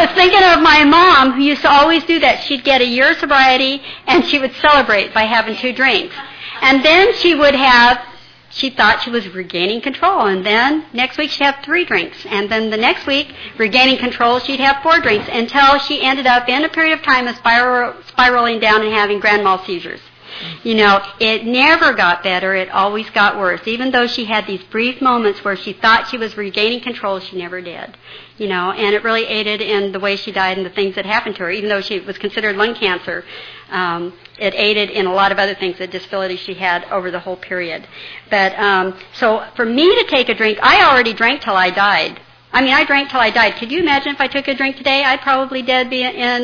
was thinking of my mom, who used to always do that. She'd get a year's sobriety, and she would celebrate by having 2 drinks. And then she thought she was regaining control, and then next week she'd have 3 drinks. And then the next week, regaining control, she'd have 4 drinks, until she ended up in a period of time of spiraling down and having grand mal seizures. You know, it never got better. It always got worse. Even though she had these brief moments where she thought she was regaining control, she never did. You know, and it really aided in the way she died and the things that happened to her. Even though she was considered lung cancer, it aided in a lot of other things, the disability she had over the whole period. But so for me to take a drink, I already drank till I died. I mean, I drank till I died. Could you imagine if I took a drink today? I'd probably be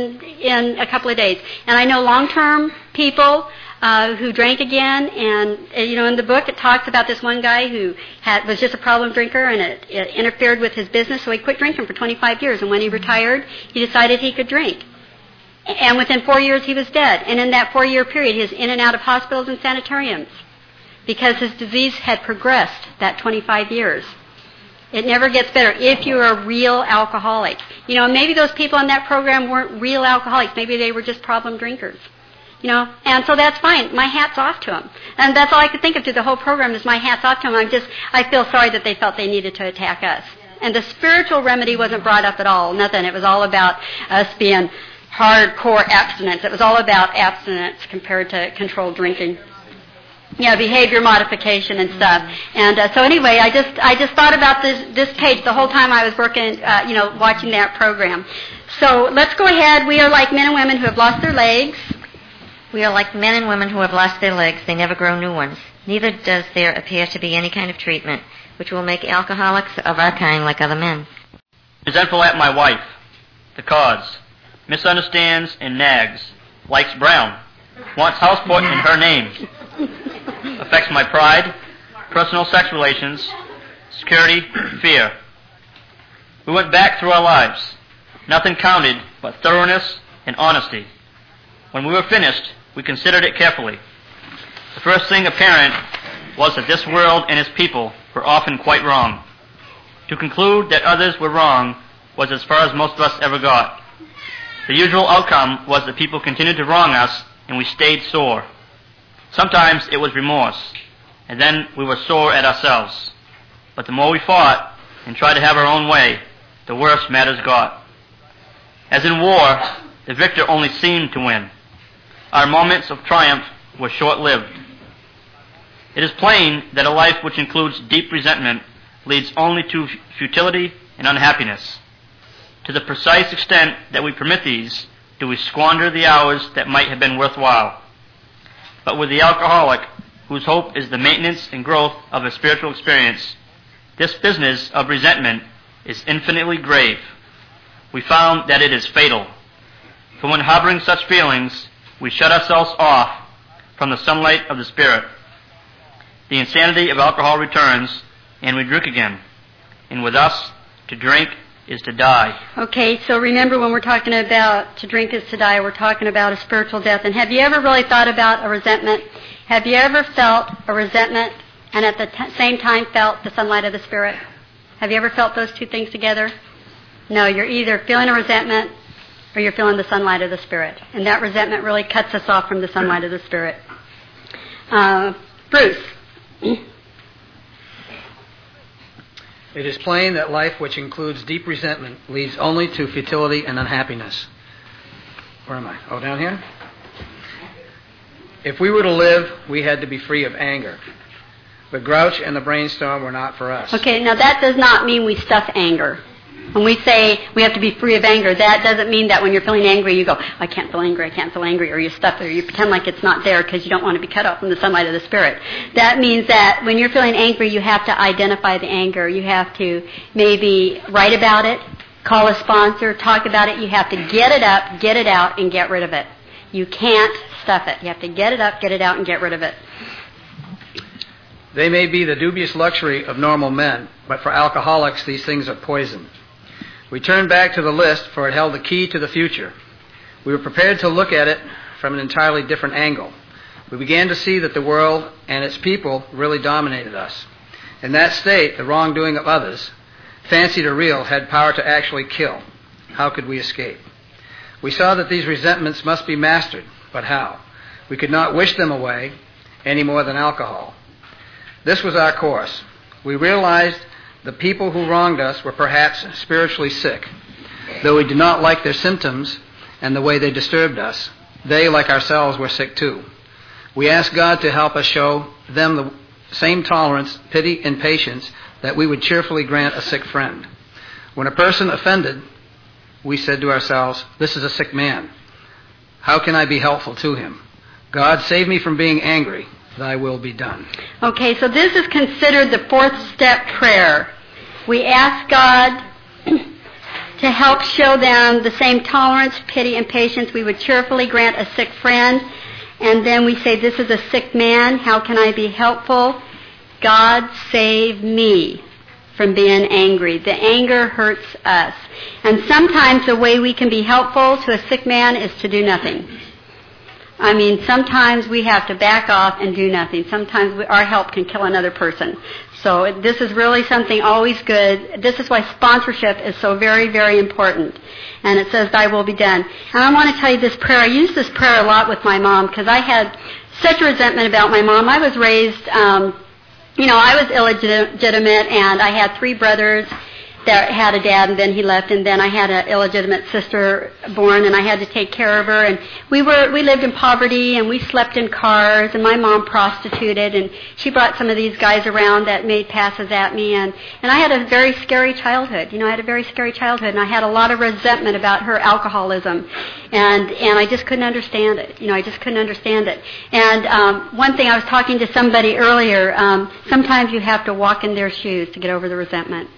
in a couple of days. And I know long-term people who drank again, and you know, in the book it talks about this one guy who was just a problem drinker, and it interfered with his business, so he quit drinking for 25 years. And when he retired, he decided he could drink. And within 4 years, he was dead. And in that 4-year period, he was in and out of hospitals and sanatoriums because his disease had progressed that 25 years. It never gets better if you're a real alcoholic. You know, maybe those people in that program weren't real alcoholics. Maybe they were just problem drinkers. You know, and so that's fine. My hat's off to them. And that's all I could think of through the whole program is my hat's off to them. I feel sorry that they felt they needed to attack us. And the spiritual remedy wasn't brought up at all. Nothing. It was all about us being hardcore abstinence. It was all about abstinence compared to controlled drinking. Yeah, behavior modification and stuff. And so anyway, I just thought about this page the whole time I was working, watching that program. So let's go ahead. We are like men and women who have lost their legs. We are like men and women who have lost their legs. They never grow new ones. Neither does there appear to be any kind of treatment which will make alcoholics of our kind like other men. Resentful at my wife. The cause. Misunderstands and nags. Likes brown. Wants houseboat in her name. Affects my pride. Personal sex relations. Security. Fear. We went back through our lives. Nothing counted but thoroughness and honesty. When we were finished, we considered it carefully. The first thing apparent was that this world and its people were often quite wrong. To conclude that others were wrong was as far as most of us ever got. The usual outcome was that people continued to wrong us, and we stayed sore. Sometimes it was remorse, and then we were sore at ourselves. But the more we fought and tried to have our own way, the worse matters got. As in war, the victor only seemed to win. Our moments of triumph were short-lived. It is plain that a life which includes deep resentment leads only to futility and unhappiness. To the precise extent that we permit these, do we squander the hours that might have been worthwhile. But with the alcoholic, whose hope is the maintenance and growth of a spiritual experience, this business of resentment is infinitely grave. We found that it is fatal. For when harboring such feelings, we shut ourselves off from the sunlight of the Spirit. The insanity of alcohol returns, and we drink again. And with us, to drink is to die. Okay, so remember when we're talking about to drink is to die, we're talking about a spiritual death. And have you ever really thought about a resentment? Have you ever felt a resentment and at the same time felt the sunlight of the Spirit? Have you ever felt those two things together? No, you're either feeling a resentment or you're feeling the sunlight of the Spirit. And that resentment really cuts us off from the sunlight of the Spirit. Bruce. It is plain that life which includes deep resentment leads only to futility and unhappiness. Where am I? Oh, down here? If we were to live, we had to be free of anger. The grouch and the brainstorm were not for us. Okay, now that does not mean we stuff anger. When we say we have to be free of anger, that doesn't mean that when you're feeling angry, you go, I can't feel angry, or you stuff it, or you pretend like it's not there because you don't want to be cut off from the sunlight of the Spirit. That means that when you're feeling angry, you have to identify the anger. You have to maybe write about it, call a sponsor, talk about it. You have to get it up, get it out, and get rid of it. You can't stuff it. You have to get it up, get it out, and get rid of it. They may be the dubious luxury of normal men, but for alcoholics, these things are poison. We turned back to the list, for it held the key to the future. We were prepared to look at it from an entirely different angle. We began to see that the world and its people really dominated us. In that state, the wrongdoing of others, fancied or real, had power to actually kill. how could we escape? We saw that these resentments must be mastered, but how? We could not wish them away any more than alcohol. This was our course. We realized the people who wronged us were perhaps spiritually sick. Though we did not like their symptoms and the way they disturbed us, they, like ourselves, were sick too. We asked God to help us show them the same tolerance, pity, and patience that we would cheerfully grant a sick friend. When a person offended, we said to ourselves, this is a sick man. How can I be helpful to him? God, save me from being angry. Thy will be done. Okay, so this is considered the fourth step prayer. We ask God to help show them the same tolerance, pity, and patience we would cheerfully grant a sick friend. And then we say, this is a sick man. How can I be helpful? God, save me from being angry. The anger hurts us. And sometimes the way we can be helpful to a sick man is to do nothing. I mean, sometimes we have to back off and do nothing. Sometimes our help can kill another person. So this is really something always good. This is why sponsorship is so very, very important. And it says, thy will be done. And I want to tell you this prayer. I use this prayer a lot with my mom because I had such a resentment about my mom. I was raised, I was illegitimate, and I had 3 brothers that had a dad, and then he left, and then I had an illegitimate sister born, and I had to take care of her, and we lived in poverty, and we slept in cars, and my mom prostituted, and she brought some of these guys around that made passes at me, and I had a very scary childhood. I had a very scary childhood, and I had a lot of resentment about her alcoholism, and I just couldn't understand it. I just couldn't understand it. And one thing, I was talking to somebody earlier, sometimes you have to walk in their shoes to get over the resentment.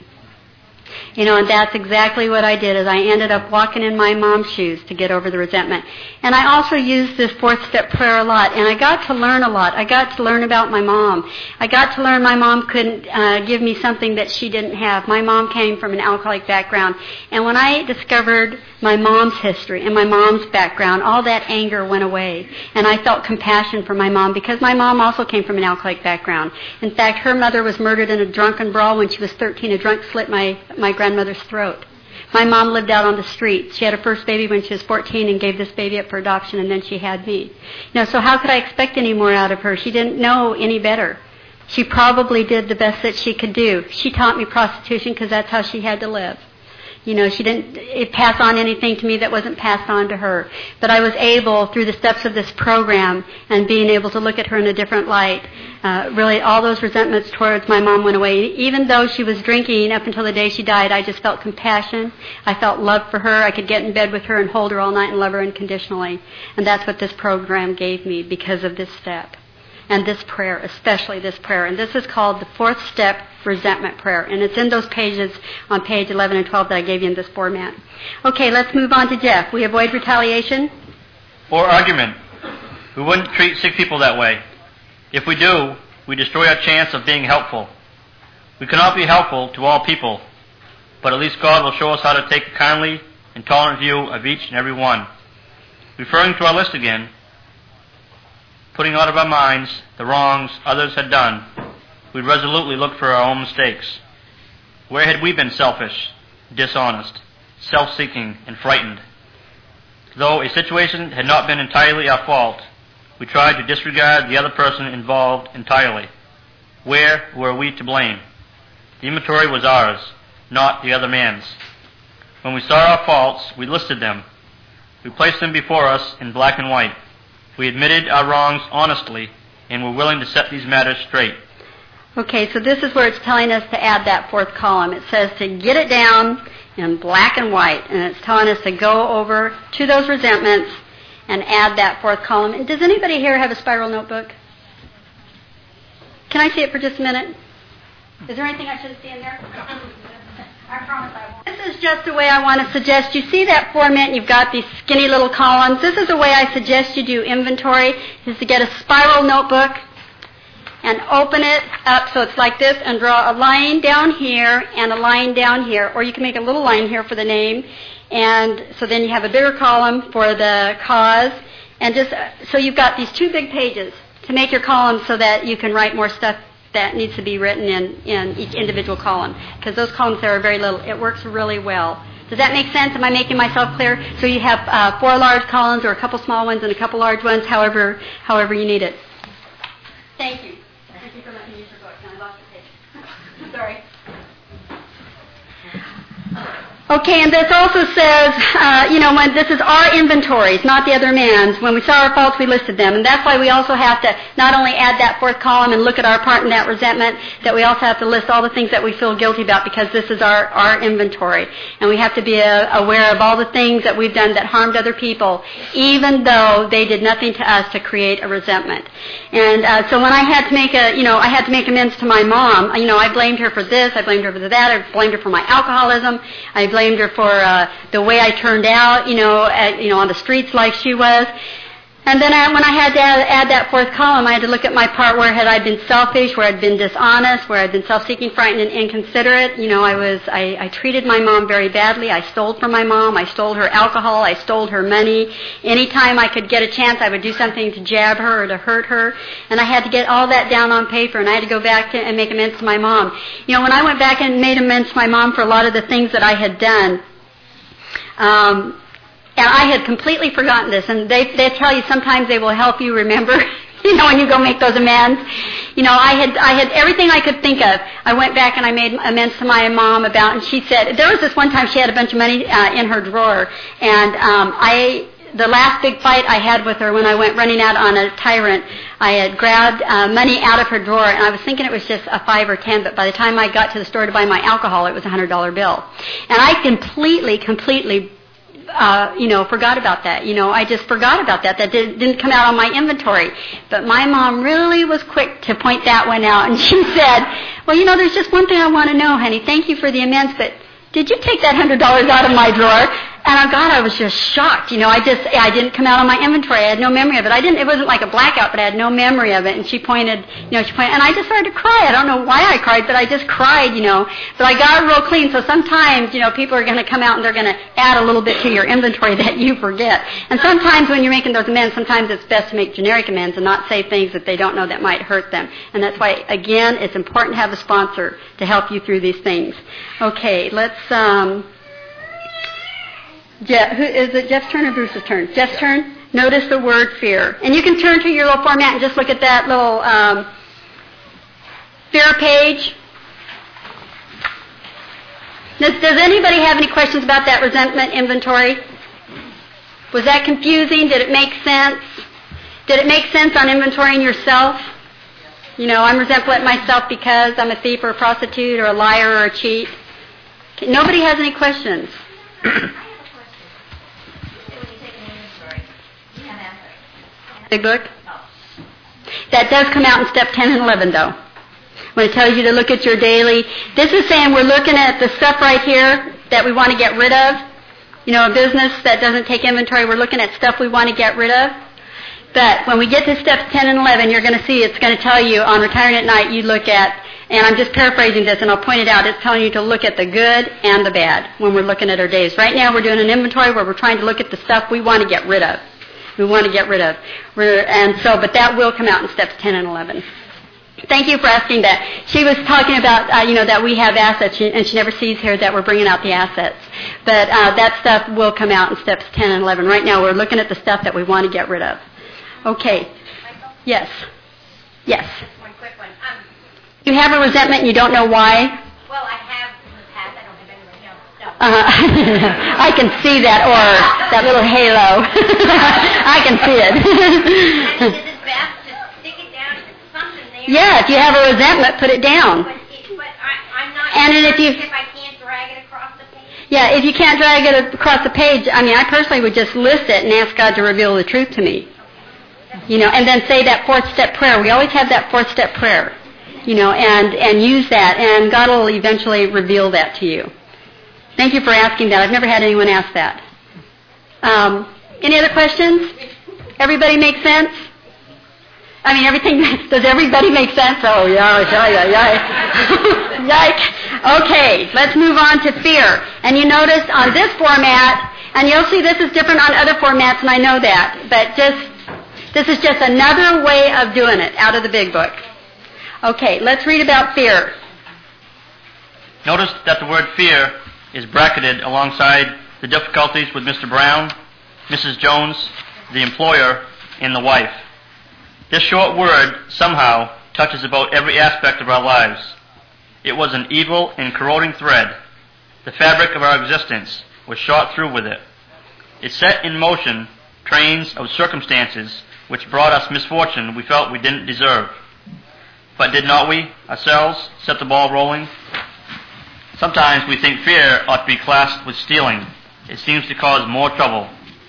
And that's exactly what I did, is I ended up walking in my mom's shoes to get over the resentment. And I also used this fourth step prayer a lot, and I got to learn a lot. I got to learn about my mom. I got to learn my mom couldn't give me something that she didn't have. My mom came from an alcoholic background, and when I discovered my mom's history and my mom's background, all that anger went away. And I felt compassion for my mom because my mom also came from an alcoholic background. In fact, her mother was murdered in a drunken brawl when she was 13. A drunk slit my grandmother's throat. My mom lived out on the street. She had her first baby when she was 14 and gave this baby up for adoption, and then she had me. So how could I expect any more out of her? She didn't know any better. She probably did the best that she could do. She taught me prostitution because that's how she had to live. She didn't pass on anything to me that wasn't passed on to her. But I was able, through the steps of this program and being able to look at her in a different light, really all those resentments towards my mom went away. Even though she was drinking up until the day she died, I just felt compassion. I felt love for her. I could get in bed with her and hold her all night and love her unconditionally. And that's what this program gave me because of this step. And this prayer, especially this prayer. And this is called the fourth step resentment prayer. And it's in those pages on page 11 and 12 that I gave you in this format. Okay, let's move on to Jeff. We avoid retaliation? Or argument. We wouldn't treat sick people that way. If we do, we destroy our chance of being helpful. We cannot be helpful to all people, but at least God will show us how to take a kindly and tolerant view of each and every one. Referring to our list again, putting out of our minds the wrongs others had done, we resolutely look for our own mistakes. Where had we been selfish, dishonest, self-seeking, and frightened? Though a situation had not been entirely our fault, we tried to disregard the other person involved entirely. Where were we to blame? The inventory was ours, not the other man's. When we saw our faults, we listed them. We placed them before us in black and white. We admitted our wrongs honestly and were willing to set these matters straight. Okay, so this is where it's telling us to add that fourth column. It says to get it down in black and white, and it's telling us to go over to those resentments and add that fourth column. And does anybody here have a spiral notebook? Can I see it for just a minute? Is there anything I should see in there? I promise I won't. This is just the way I want to suggest. You see that format and you've got these skinny little columns. This is the way I suggest you do inventory, is to get a spiral notebook and open it up so it's like this and draw a line down here and a line down here. Or you can make a little line here for the name. And so then you have a bigger column for the cause. And just so you've got these 2 big pages to make your columns so that you can write more stuff that needs to be written in each individual column. Because those columns there are very little. It works really well Does that make sense? Am I making myself clear? So you have 4 large columns or a couple small ones and a couple large ones, however you need it. Thank you. Thank you for letting me use your book. Now I lost the page. Sorry. Okay, and this also says, when this is our inventories, not the other man's. When we saw our faults, we listed them. And that's why we also have to not only add that 4th column and look at our part in that resentment, that we also have to list all the things that we feel guilty about because this is our inventory. And we have to be aware of all the things that we've done that harmed other people, even though they did nothing to us to create a resentment. And so when I had to make I had to make amends to my mom. I blamed her for this, I blamed her for that, I blamed her for my alcoholism, I blamed her for the way I turned out, on the streets like she was. And then when I had to add that 4th column, I had to look at my part where had I been selfish, where I'd been dishonest, where I'd been self-seeking, frightened, and inconsiderate. I treated my mom very badly. I stole from my mom. I stole her alcohol. I stole her money. Anytime I could get a chance, I would do something to jab her or to hurt her. And I had to get all that down on paper, and I had to go back and make amends to my mom. When I went back and made amends to my mom for a lot of the things that I had done, and I had completely forgotten this, and they tell you sometimes they will help you remember, when you go make those amends. I had everything I could think of. I went back and I made amends to my mom about, and she said, there was this one time she had a bunch of money in her drawer, and the last big fight I had with her when I went running out on a tyrant, I had grabbed money out of her drawer, and I was thinking it was just a 5 or 10, but by the time I got to the store to buy my alcohol, it was a $100 bill. And I completely forgot about that. I just forgot about that. That didn't come out on my inventory. But my mom really was quick to point that one out, and she said, well, there's just one thing I want to know, honey. Thank you for the amends, but did you take that $100 out of my drawer? And I was just shocked. I didn't come out on my inventory. I had no memory of it. It wasn't like a blackout, but I had no memory of it. And she pointed, and I just started to cry. I don't know why I cried, but I just cried, But I got it real clean. So sometimes, people are going to come out and they're going to add a little bit to your inventory that you forget. And sometimes when you're making those amends, sometimes it's best to make generic amends and not say things that they don't know that might hurt them. And that's why, again, it's important to have a sponsor to help you through these things. Okay, let's, is it Jeff's turn or Bruce's turn? Jeff's turn. Notice the word fear. And you can turn to your little format and just look at that little fear page. Does anybody have any questions about that resentment inventory? Was that confusing? Did it make sense? Did it make sense on inventorying yourself? I'm resentful at myself because I'm a thief or a prostitute or a liar or a cheat. Okay, nobody has any questions? Big book? That does come out in step 10 and 11, though. When it tells you to look at your daily, this is saying we're looking at the stuff right here that we want to get rid of. A business that doesn't take inventory, we're looking at stuff we want to get rid of. But when we get to steps 10 and 11, you're going to see it's going to tell you on Retiring at Night, you look at, and I'm just paraphrasing this, and I'll point it out, it's telling you to look at the good and the bad when we're looking at our days. Right now, we're doing an inventory where we're trying to look at the stuff we want to get rid of. But that will come out in steps 10 and 11. Thank you for asking that. She was talking about, that we have assets, and she never sees here that we're bringing out the assets. But that stuff will come out in steps 10 and 11. Right now, we're looking at the stuff that we want to get rid of. Okay. Michael? Yes. Yes. One quick one. You have a resentment and you don't know why? Well, I have in the past. I don't have anybody. No. I can see that aura, that little halo. I can see it. And is it best to stick it down if it's something there? Yeah, if you have a resentment, put it down. But I'm not And sure if I can't drag it across the page. Yeah, if you can't drag it across the page, I personally would just list it and ask God to reveal the truth to me. And then say that 4th step prayer. We always have that 4th step prayer, and use that, and God will eventually reveal that to you. Thank you for asking that. I've never had anyone ask that. Any other questions? Everybody make sense? Does everybody make sense? Oh, yeah. Yikes. Okay, let's move on to fear. And you notice on this format, and you'll see this is different on other formats, and I know that, but this is just another way of doing it out of the big book. Okay, let's read about fear. Notice that the word fear is bracketed alongside the difficulties with Mr. Brown, Mrs. Jones, the employer, and the wife. This short word somehow touches about every aspect of our lives. It was an evil and corroding thread. The fabric of our existence was shot through with it. It set in motion trains of circumstances which brought us misfortune we felt we didn't deserve. But did not we, ourselves, set the ball rolling? Sometimes we think fear ought to be classed with stealing. It seems to cause more trouble.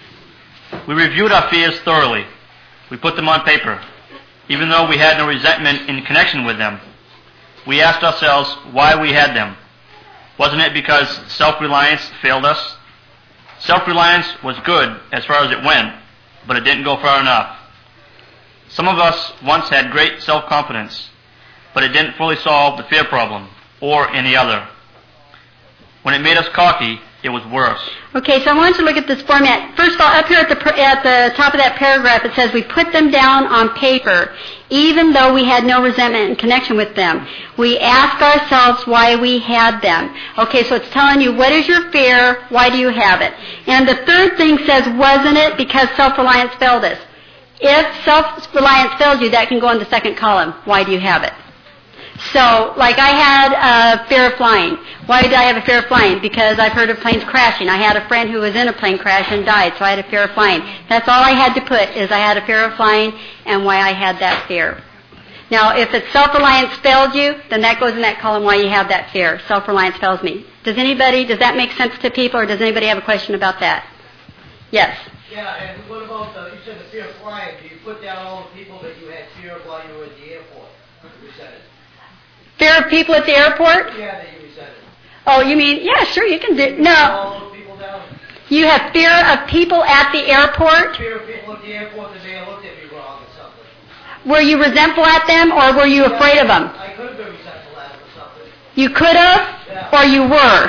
We reviewed our fears thoroughly. We put them on paper, even though we had no resentment in connection with them. We asked ourselves why we had them. Wasn't it because self-reliance failed us? Self-reliance was good as far as it went, but it didn't go far enough. Some of us once had great self-confidence, but it didn't fully solve the fear problem, or any other. When it made us cocky, it was worse. Okay, so I want you to look at this format. First of all, up here at the top of that paragraph, it says we put them down on paper, even though we had no resentment in connection with them. We ask ourselves why we had them. Okay, so it's telling you, what is your fear? Why do you have it? And the third thing says, wasn't it because self-reliance failed us? If self-reliance failed you, that can go in the second column. Why do you have it? So, like I had a fear of flying. Why did I have a fear of flying? Because I've heard of planes crashing. I had a friend who was in a plane crash and died, so I had a fear of flying. That's all I had to put, is I had a fear of flying and why I had that fear. Now, if it's self-reliance failed you, then that goes in that column why you have that fear. Self-reliance fails me. Does that make sense to people, or does anybody have a question about that? Yes? Yeah, and what about, you said the fear of flying. Do you put down all the people that you had fear of while you were at the airport? You said it. Fear of people at the airport? Yeah, that you said it. Oh, you mean, yeah, sure, you can do, no. All those people down? You have fear of people at the airport? Fear of people at the airport that may have looked at me wrong or something. Were you resentful at them, or were you afraid of them? I could have been resentful at them or something. You could have, or you were.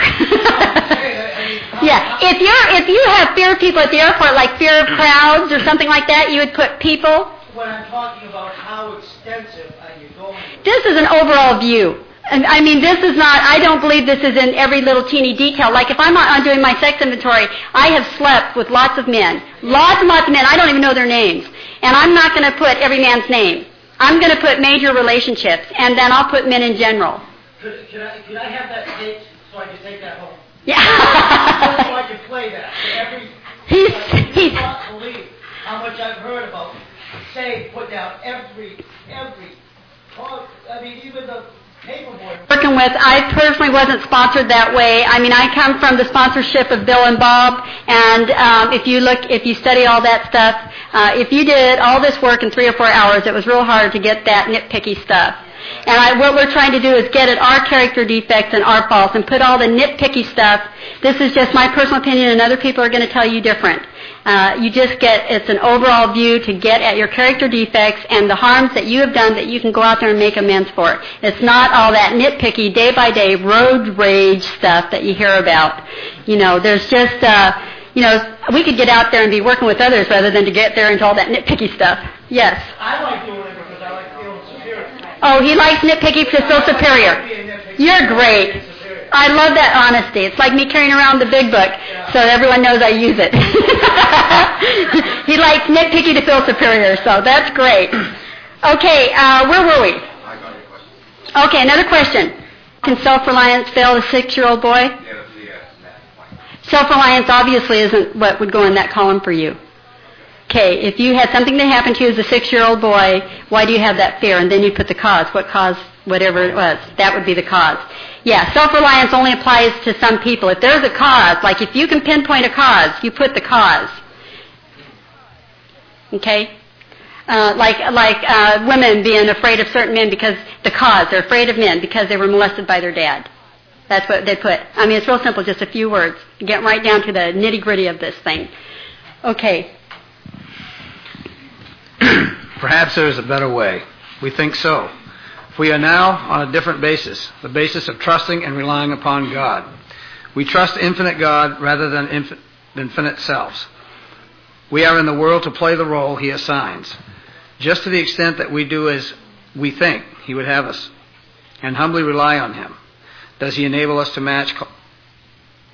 Yeah, if you have fear of people at the airport, like fear of crowds or something like that, you would put people. When I'm talking about how extensive are you going? This is an overall view. And I mean, this is not, I don't believe this is in every little teeny detail. Like if I'm doing my sex inventory, I have slept with lots of men. Lots and lots of men. I don't even know their names. And I'm not going to put every man's name. I'm going to put major relationships, and then I'll put men in general. Could I have that tape so I can take that home? Yeah. So I can play that. He's You can't believe how much I've heard about. Say, put down every, I mean, even the paperboard. Working with, I personally wasn't sponsored that way. I mean, I come from the sponsorship of Bill and Bob, and if you study all that stuff, if you did all this work in 3 or 4 hours, it was real hard to get that nitpicky stuff. And what we're trying to do is get at our character defects and our faults and put all the nitpicky stuff. This is just my personal opinion, and other people are going to tell you different. It's an overall view to get at your character defects and the harms that you have done that you can go out there and make amends for. It's not all that nitpicky, day-by-day, road rage stuff that you hear about. There's just, we could get out there and be working with others rather than to get there into all that nitpicky stuff. Yes? I like doing it because I like feeling superior. Oh, he likes nitpicky to feel superior. You're great. I love that honesty. It's like me carrying around the big book so that everyone knows I use it. He likes nitpicky to feel superior, so that's great. Okay, where were we? Okay, another question. Can self-reliance fail a 6-year-old boy? Self-reliance obviously isn't what would go in that column for you. Okay, if you had something that happened to you as a 6-year-old boy, why do you have that fear? And then you put the cause. What cause? Whatever it was. That would be the cause. Yeah, self-reliance only applies to some people. If there's a cause, like if you can pinpoint a cause, you put the cause. Okay? Like women being afraid of certain men because the cause. They're afraid of men because they were molested by their dad. That's what they put. I mean, it's real simple, just a few words. Get right down to the nitty-gritty of this thing. Okay. Perhaps there is a better way. We think so. We are now on a different basis, the basis of trusting and relying upon God. We trust infinite God rather than infinite selves. We are in the world to play the role He assigns, just to the extent that we do as we think He would have us, and humbly rely on Him. Does He enable us to match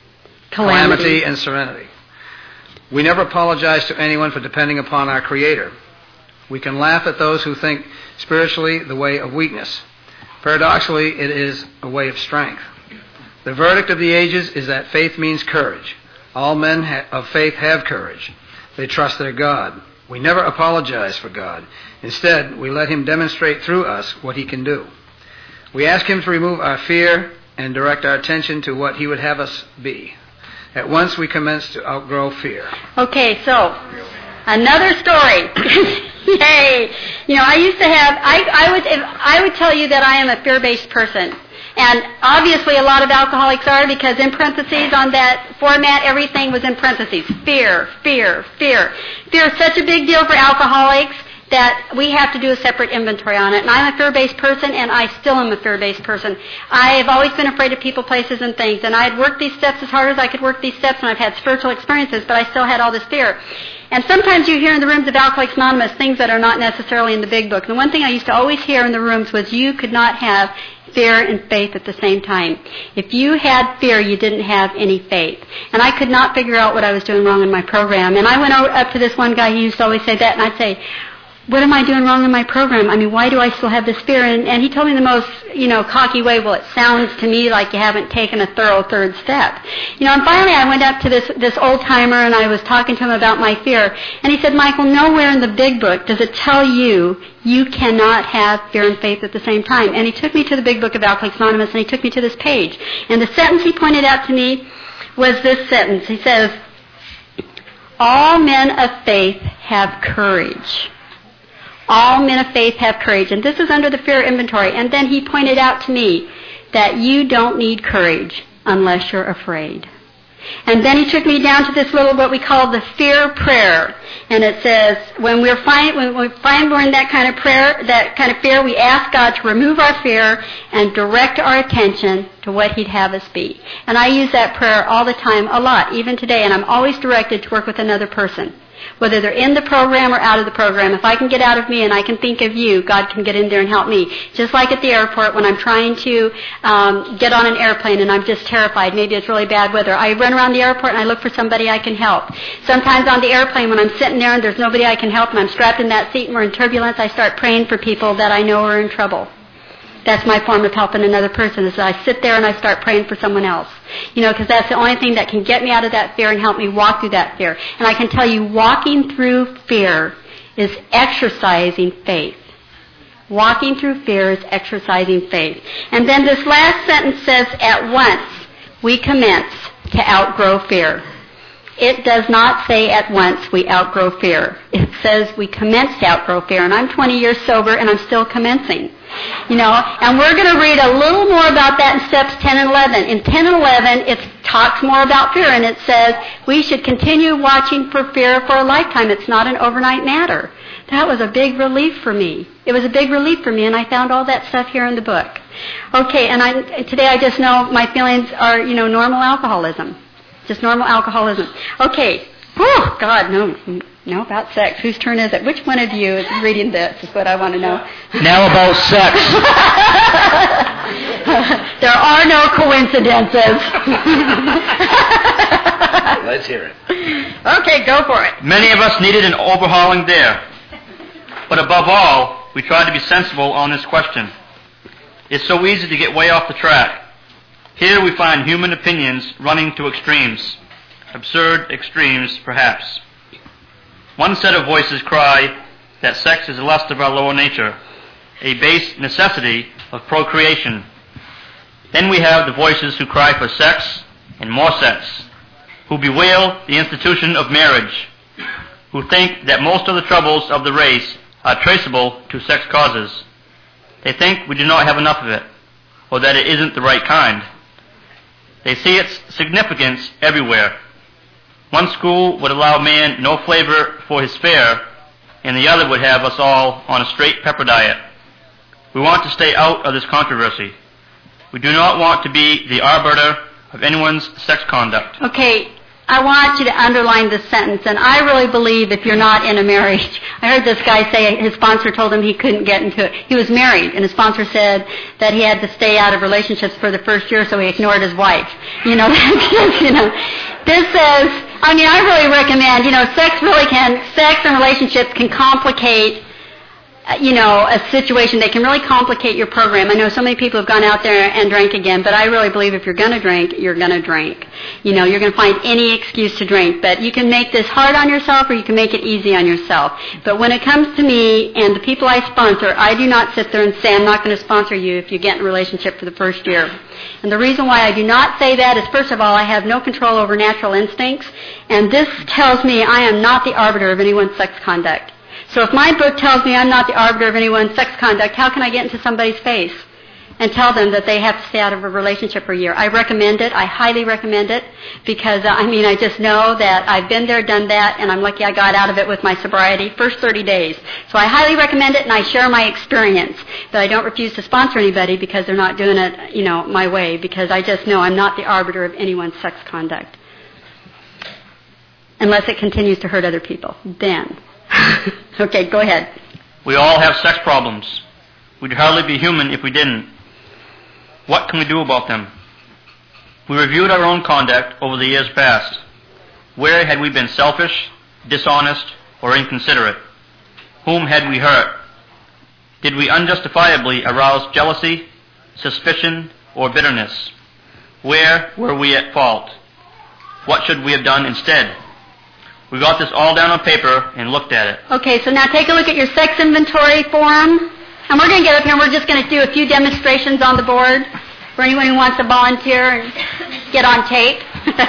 calamity, and serenity. We never apologize to anyone for depending upon our Creator. We can laugh at those who think spiritually the way of weakness. Paradoxically, it is a way of strength. The verdict of the ages is that faith means courage. All men of faith have courage. They trust their God. We never apologize for God. Instead, we let Him demonstrate through us what He can do. We ask Him to remove our fear and direct our attention to what He would have us be. At once we commence to outgrow fear. Okay, so another story. Yay! You know, I used to have. I would tell you that I am a fear-based person, and obviously a lot of alcoholics are, because in parentheses on that format, everything was in parentheses. Fear, fear, fear. Fear is such a big deal for alcoholics that we have to do a separate inventory on it. And I'm a fear-based person, and I still am a fear-based person. I have always been afraid of people, places, and things. And I had worked these steps as hard as I could work these steps, and I've had spiritual experiences, but I still had all this fear. And sometimes you hear in the rooms of Alcoholics Anonymous things that are not necessarily in the big book. And the one thing I used to always hear in the rooms was you could not have fear and faith at the same time. If you had fear, you didn't have any faith. And I could not figure out what I was doing wrong in my program. And I went up to this one guy, he used to always say that, and I'd say, what am I doing wrong in my program? I mean, why do I still have this fear? And he told me the most, cocky way, well, it sounds to me like you haven't taken a thorough third step. And finally I went up to this old-timer, and I was talking to him about my fear. And he said, Michael, nowhere in the big book does it tell you cannot have fear and faith at the same time. And he took me to the big book of Alcoholics Anonymous, and he took me to this page. And the sentence he pointed out to me was this sentence. He says, all men of faith have courage. All men of faith have courage. And this is under the fear inventory. And then he pointed out to me that you don't need courage unless you're afraid. And then he took me down to this little, what we call the fear prayer. And it says, when we find we're in that kind of prayer, that kind of fear, we ask God to remove our fear and direct our attention to what He'd have us be. And I use that prayer all the time, a lot, even today. And I'm always directed to work with another person. Whether they're in the program or out of the program, if I can get out of me and I can think of you, God can get in there and help me. Just like at the airport when I'm trying to get on an airplane and I'm just terrified. Maybe it's really bad weather. I run around the airport and I look for somebody I can help. Sometimes on the airplane when I'm sitting there and there's nobody I can help and I'm strapped in that seat and we're in turbulence, I start praying for people that I know are in trouble. That's my form of helping another person, is I sit there and I start praying for someone else. Because that's the only thing that can get me out of that fear and help me walk through that fear. And I can tell you, walking through fear is exercising faith. Walking through fear is exercising faith. And then this last sentence says, at once we commence to outgrow fear. It does not say at once we outgrow fear. It says we commence to outgrow fear. And I'm 20 years sober and I'm still commencing. And we're going to read a little more about that in steps 10 and 11. In 10 and 11, it talks more about fear, and it says we should continue watching for fear for a lifetime. It's not an overnight matter. That was a big relief for me. It was a big relief for me, and I found all that stuff here in the book. Okay, and today I just know my feelings are, normal alcoholism. Just normal alcoholism. Okay. Oh, God, no, about sex. Whose turn is it? Which one of you is reading this is what I want to know. Now about sex. There are no coincidences. Let's hear it. Okay, go for it. Many of us needed an overhauling there. But above all, we tried to be sensible on this question. It's so easy to get way off the track. Here we find human opinions running to extremes. Absurd extremes, perhaps. One set of voices cry that sex is a lust of our lower nature, a base necessity of procreation. Then we have the voices who cry for sex and more sex, who bewail the institution of marriage, who think that most of the troubles of the race are traceable to sex causes. They think we do not have enough of it, or that it isn't the right kind. They see its significance everywhere. One school would allow man no flavor for his fare, and the other would have us all on a straight pepper diet. We want to stay out of this controversy. We do not want to be the arbiter of anyone's sex conduct. Okay, I want you to underline this sentence, and I really believe if you're not in a marriage, I heard this guy say his sponsor told him he couldn't get into it. He was married, and his sponsor said that he had to stay out of relationships for the first year, so he ignored his wife. You know, this says, I mean, I really recommend, sex and relationships can complicate a situation that can really complicate your program. I know so many people have gone out there and drank again, but I really believe if you're going to drink, you're going to drink. You're going to find any excuse to drink. But you can make this hard on yourself or you can make it easy on yourself. But when it comes to me and the people I sponsor, I do not sit there and say, I'm not going to sponsor you if you get in a relationship for the first year. And the reason why I do not say that is, first of all, I have no control over natural instincts. And this tells me I am not the arbiter of anyone's sex conduct. So if my book tells me I'm not the arbiter of anyone's sex conduct, how can I get into somebody's face and tell them that they have to stay out of a relationship for a year? I recommend it. I highly recommend it because, I just know that I've been there, done that, and I'm lucky I got out of it with my sobriety, first 30 days. So I highly recommend it, and I share my experience. But I don't refuse to sponsor anybody because they're not doing it, my way, because I just know I'm not the arbiter of anyone's sex conduct. Unless it continues to hurt other people. Then. Okay, go ahead. We all have sex problems. We'd hardly be human if we didn't. What can we do about them? We reviewed our own conduct over the years past. Where had we been selfish, dishonest, or inconsiderate? Whom had we hurt? Did we unjustifiably arouse jealousy, suspicion, or bitterness? Where were we at fault? What should we have done instead? We got this all down on paper and looked at it. Okay, so now take a look at your sex inventory form. And we're going to get up here and we're just going to do a few demonstrations on the board for anyone who wants to volunteer and get on tape.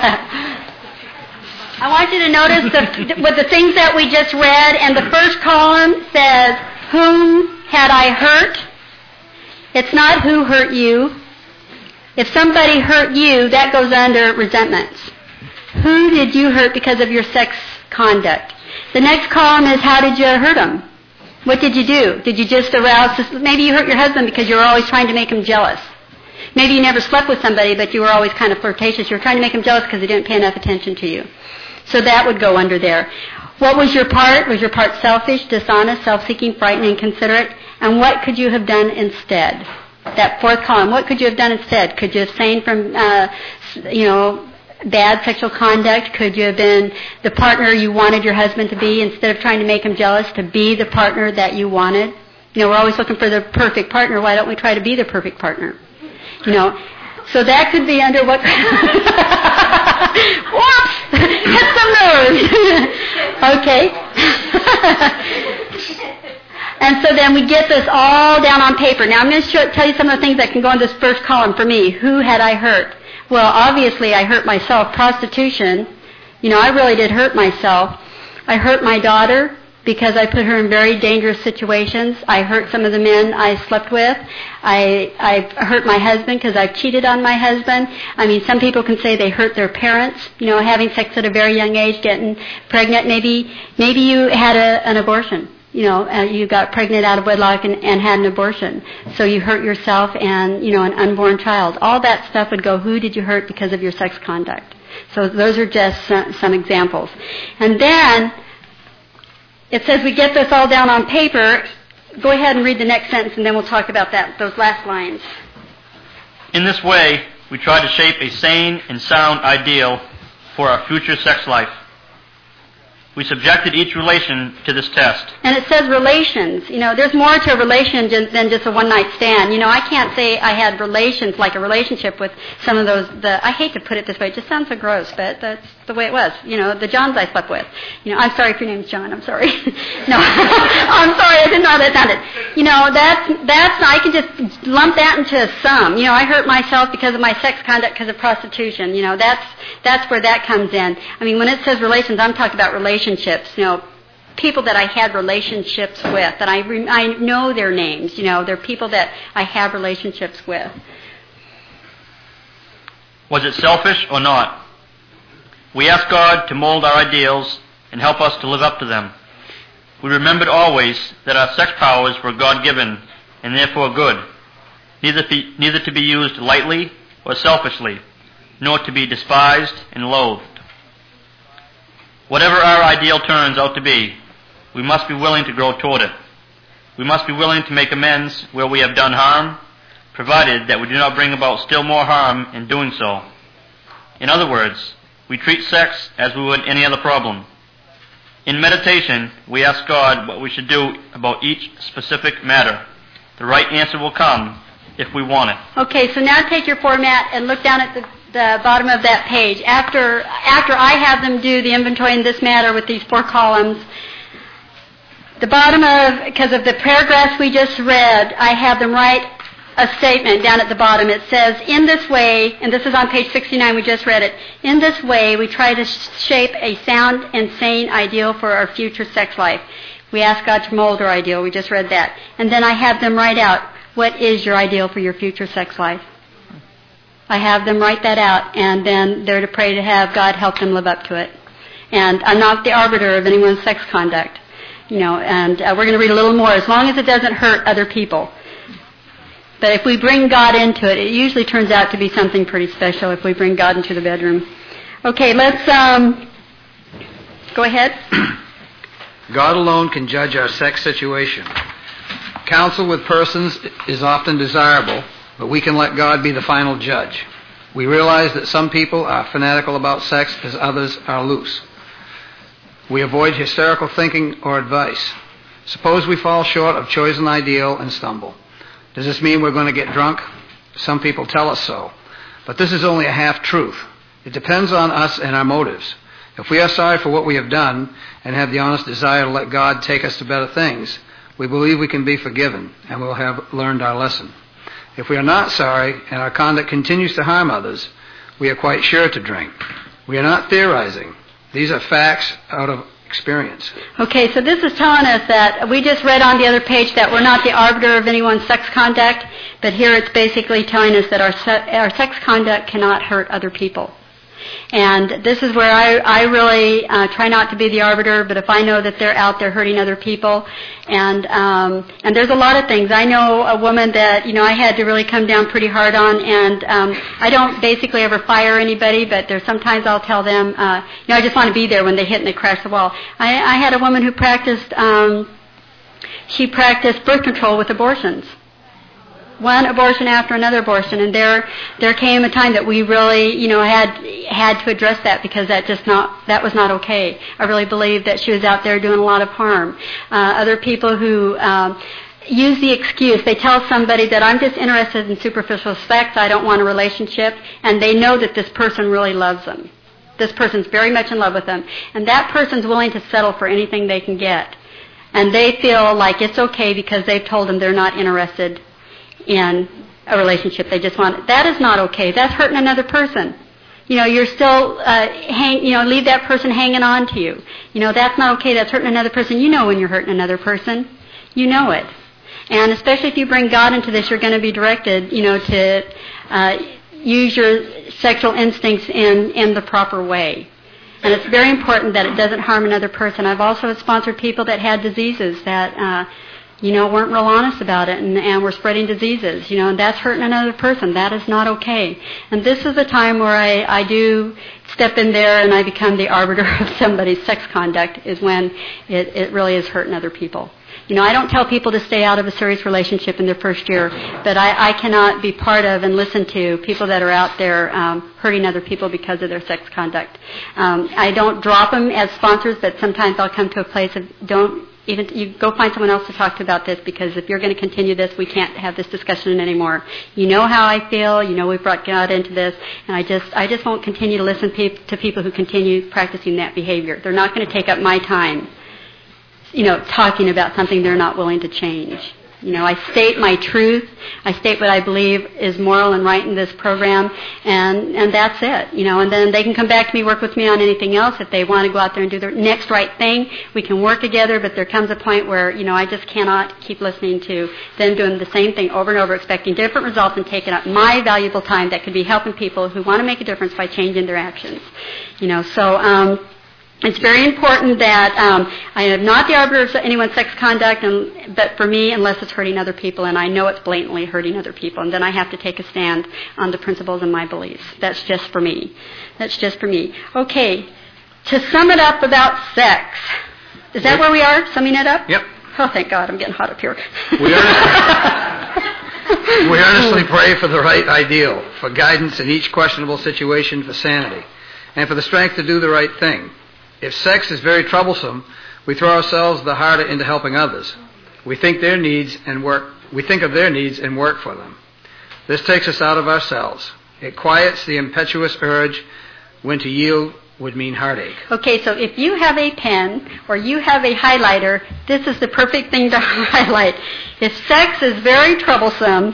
I want you to notice with the things that we just read, and the first column says, whom had I hurt? It's not who hurt you. If somebody hurt you, that goes under resentments. Who did you hurt because of your sex conduct? The next column is how did you hurt them? What did you do? Did you just arouse? Maybe you hurt your husband because you were always trying to make him jealous. Maybe you never slept with somebody, but you were always kind of flirtatious. You were trying to make him jealous because he didn't pay enough attention to you. So that would go under there. What was your part? Was your part selfish, dishonest, self-seeking, frightened, inconsiderate? And what could you have done instead? That fourth column, what could you have done instead? Could you abstain from, bad sexual conduct? Could you have been the partner you wanted your husband to be instead of trying to make him jealous, to be the partner that you wanted? We're always looking for the perfect partner. Why don't we try to be the perfect partner? So that could be under what? Whoops! Hit some nerves. Okay. And so then we get this all down on paper. Now I'm going to tell you some of the things that can go in this first column for me. Who had I hurt? Well, obviously I hurt myself. Prostitution, I really did hurt myself. I hurt my daughter because I put her in very dangerous situations. I hurt some of the men I slept with. I hurt my husband because I cheated on my husband. Some people can say they hurt their parents, having sex at a very young age, getting pregnant. Maybe you had an abortion. You got pregnant out of wedlock and had an abortion. So you hurt yourself and, an unborn child. All that stuff would go, who did you hurt because of your sex conduct? So those are just some examples. And then it says we get this all down on paper. Go ahead and read the next sentence and then we'll talk about those last lines. In this way, we try to shape a sane and sound ideal for our future sex life. We subjected each relation to this test. And it says relations. There's more to a relation than just a one-night stand. I can't say I had relations like a relationship with some of those. I hate to put it this way. It just sounds so gross, but that's the way it was. The Johns I slept with. I'm sorry if your name's John. I'm sorry. No, I'm sorry. I didn't know how that sounded. That's I can just lump that into some. I hurt myself because of my sex conduct, because of prostitution. That's where that comes in. When it says relations, I'm talking about relationships. People that I had relationships with, that I know their names. They're people that I have relationships with. Was it selfish or not? We asked God to mold our ideals and help us to live up to them. We remembered always that our sex powers were God-given and therefore good, neither to be used lightly or selfishly, nor to be despised and loathed. Whatever our ideal turns out to be, we must be willing to grow toward it. We must be willing to make amends where we have done harm, provided that we do not bring about still more harm in doing so. In other words, we treat sex as we would any other problem. In meditation, we ask God what we should do about each specific matter. The right answer will come if we want it. Okay, so now take your format and look down at the bottom of that page. After I have them do the inventory in this matter with these 4 columns, the bottom of, because of the paragraphs we just read, I have them write a statement down at the bottom. It says, in this way, and this is on page 69, we just read it, in this way we try to shape a sound and sane ideal for our future sex life. We ask God to mold our ideal. We just read that. And then I have them write out, what is your ideal for your future sex life? I have them write that out, and then they're to pray to have God help them live up to it. And I'm not the arbiter of anyone's sex conduct. And we're going to read a little more, as long as it doesn't hurt other people. But if we bring God into it, it usually turns out to be something pretty special if we bring God into the bedroom. Okay, let's go ahead. God alone can judge our sex situation. Counsel with persons is often desirable, but we can let God be the final judge. We realize that some people are fanatical about sex as others are loose. We avoid hysterical thinking or advice. Suppose we fall short of chosen ideal and stumble. Does this mean we're going to get drunk? Some people tell us so. But this is only a half-truth. It depends on us and our motives. If we are sorry for what we have done and have the honest desire to let God take us to better things, we believe we can be forgiven and we'll have learned our lesson. If we are not sorry and our conduct continues to harm others, we are quite sure to drink. We are not theorizing. These are facts out of experience. Okay, so this is telling us that we just read on the other page that we're not the arbiter of anyone's sex conduct, but here it's basically telling us that our sex conduct cannot hurt other people. And this is where I really try not to be the arbiter, but if I know that they're out there hurting other people, and there's a lot of things. I know a woman that, I had to really come down pretty hard on, and I don't basically ever fire anybody, but there's sometimes I'll tell them, I just want to be there when they hit and they crash the wall. I had a woman who practiced birth control with abortions. One abortion after another abortion, and there came a time that we really, had to address that because that was not okay. I really believe that she was out there doing a lot of harm. Other people who use the excuse, they tell somebody that I'm just interested in superficial sex, I don't want a relationship, and they know that this person really loves them. This person's very much in love with them, and that person's willing to settle for anything they can get. And they feel like it's okay because they've told them they're not interested in a relationship. They just want, that is not okay. That's hurting another person. You're still leave that person hanging on to you. That's not okay. That's hurting another person. When you're hurting another person. You know it. And especially if you bring God into this, you're going to be directed, to use your sexual instincts in the proper way. And it's very important that it doesn't harm another person. I've also sponsored people that had diseases that weren't real honest about it and were spreading diseases, and that's hurting another person. That is not okay. And this is a time where I do step in there and I become the arbiter of somebody's sex conduct, is when it really is hurting other people. I don't tell people to stay out of a serious relationship in their first year, but I cannot be part of and listen to people that are out there hurting other people because of their sex conduct. I don't drop them as sponsors, but sometimes I'll come to a place of you go find someone else to talk to about this, because if you're going to continue this, we can't have this discussion anymore. You know how I feel. We've brought God into this, and I just won't continue to listen to people who continue practicing that behavior. They're not going to take up my time, talking about something they're not willing to change. I state my truth. I state what I believe is moral and right in this program, and that's it. And then they can come back to me, work with me on anything else. If they want to go out there and do the next right thing, we can work together, but there comes a point where, I just cannot keep listening to them doing the same thing over and over, expecting different results and taking up my valuable time that could be helping people who want to make a difference by changing their actions. It's very important that I am not the arbiter of anyone's sex conduct, but for me, unless it's hurting other people, and I know it's blatantly hurting other people, and then I have to take a stand on the principles and my beliefs. That's just for me. Okay. To sum it up about sex, is that where we are, summing it up? Yep. Oh, thank God, I'm getting hot up here. We earnestly pray for the right ideal, for guidance in each questionable situation, for sanity, and for the strength to do the right thing. If sex is very troublesome, we throw ourselves the harder into helping others. We think of their needs and work for them. This takes us out of ourselves. It quiets the impetuous urge when to yield would mean heartache. Okay, so if you have a pen or you have a highlighter, this is the perfect thing to highlight. If sex is very troublesome,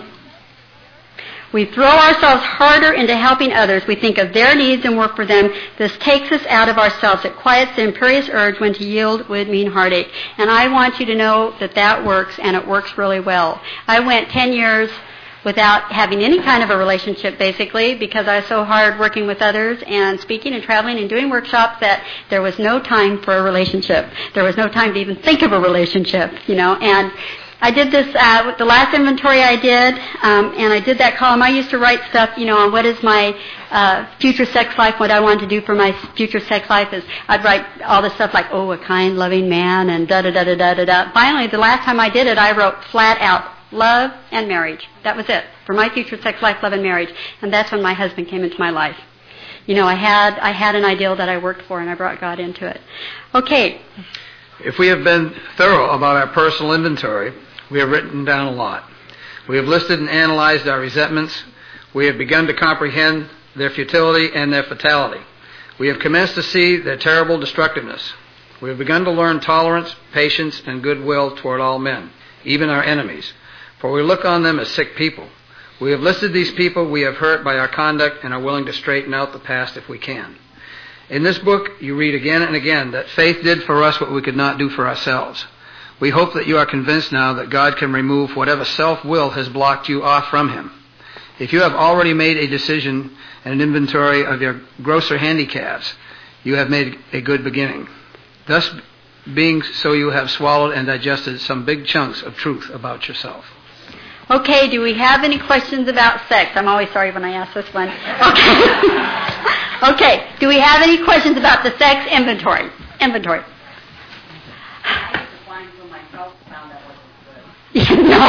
we throw ourselves harder into helping others. We think of their needs and work for them. This takes us out of ourselves. It quiets the imperious urge when to yield would mean heartache. And I want you to know that that works, and it works really well. I went 10 years without having any kind of a relationship, basically, because I was so hard working with others and speaking and traveling and doing workshops that there was no time for a relationship. There was no time to even think of a relationship, and I did this with the last inventory I did, and I did that column. I used to write stuff, on what is my future sex life, what I want to do for my future sex life is I'd write all this stuff like, a kind, loving man, and da-da-da-da-da-da-da. Finally, the last time I did it, I wrote flat out, love and marriage. That was it. For my future sex life, love and marriage. And that's when my husband came into my life. I had an ideal that I worked for, and I brought God into it. Okay. If we have been thorough about our personal inventory, we have written down a lot. We have listed and analyzed our resentments. We have begun to comprehend their futility and their fatality. We have commenced to see their terrible destructiveness. We have begun to learn tolerance, patience, and goodwill toward all men, even our enemies, for we look on them as sick people. We have listed these people we have hurt by our conduct and are willing to straighten out the past if we can. In this book, you read again and again that faith did for us what we could not do for ourselves. We hope that you are convinced now that God can remove whatever self-will has blocked you off from Him. If you have already made a decision and an inventory of your grosser handicaps, you have made a good beginning. Thus, being so, you have swallowed and digested some big chunks of truth about yourself. Okay, do we have any questions about sex? I'm always sorry when I ask this one. Okay. Okay, do we have any questions about the sex inventory? Inventory. No.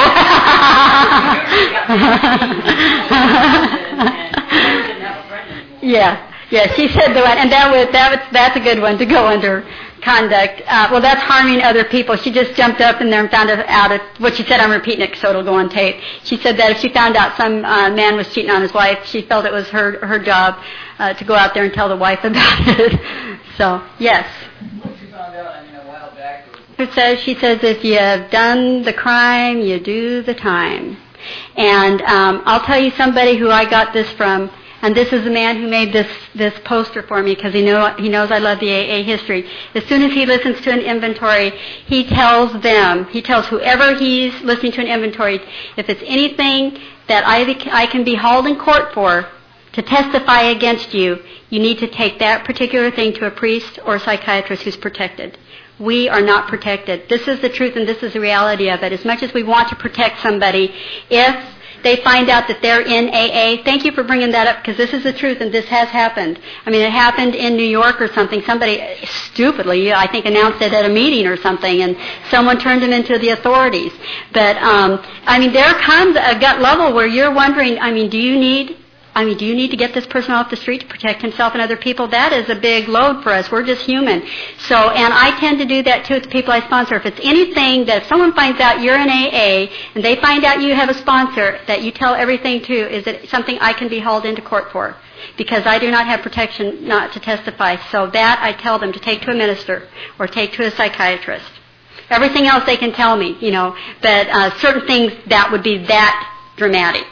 Yeah, she said the one, and that's a good one to go under conduct. Well, that's harming other people. She just jumped up in there and found out what she said. I'm repeating it so it'll go on tape. She said that if she found out some man was cheating on his wife, she felt it was her job to go out there and tell the wife about it. So, yes. What she found out, a while back. She says, if you have done the crime, you do the time. And I'll tell you somebody who I got this from. And this is the man who made this poster for me because he knows I love the AA history. As soon as he listens to an inventory, he tells whoever he's listening to an inventory, if it's anything that I can be hauled in court for to testify against you, you need to take that particular thing to a priest or a psychiatrist who's protected. We are not protected. This is the truth and this is the reality of it. As much as we want to protect somebody, if they find out that they're in AA. Thank you for bringing that up because this is the truth and this has happened. It happened in New York or something. Somebody stupidly, I think, announced it at a meeting or something, and someone turned them into the authorities. But, there comes a gut level where you're wondering, do you need to get this person off the street to protect himself and other people? That is a big load for us. We're just human. So, and I tend to do that too with the people I sponsor. If it's anything that if someone finds out you're in AA and they find out you have a sponsor that you tell everything to, is it something I can be hauled into court for? Because I do not have protection not to testify. So that I tell them to take to a minister or take to a psychiatrist. Everything else they can tell me, but certain things that would be that dramatic.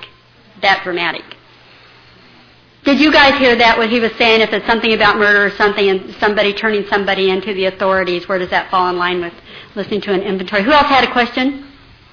Did you guys hear that, what he was saying, if it's something about murder or something and somebody turning somebody into the authorities, where does that fall in line with listening to an inventory? Who else had a question?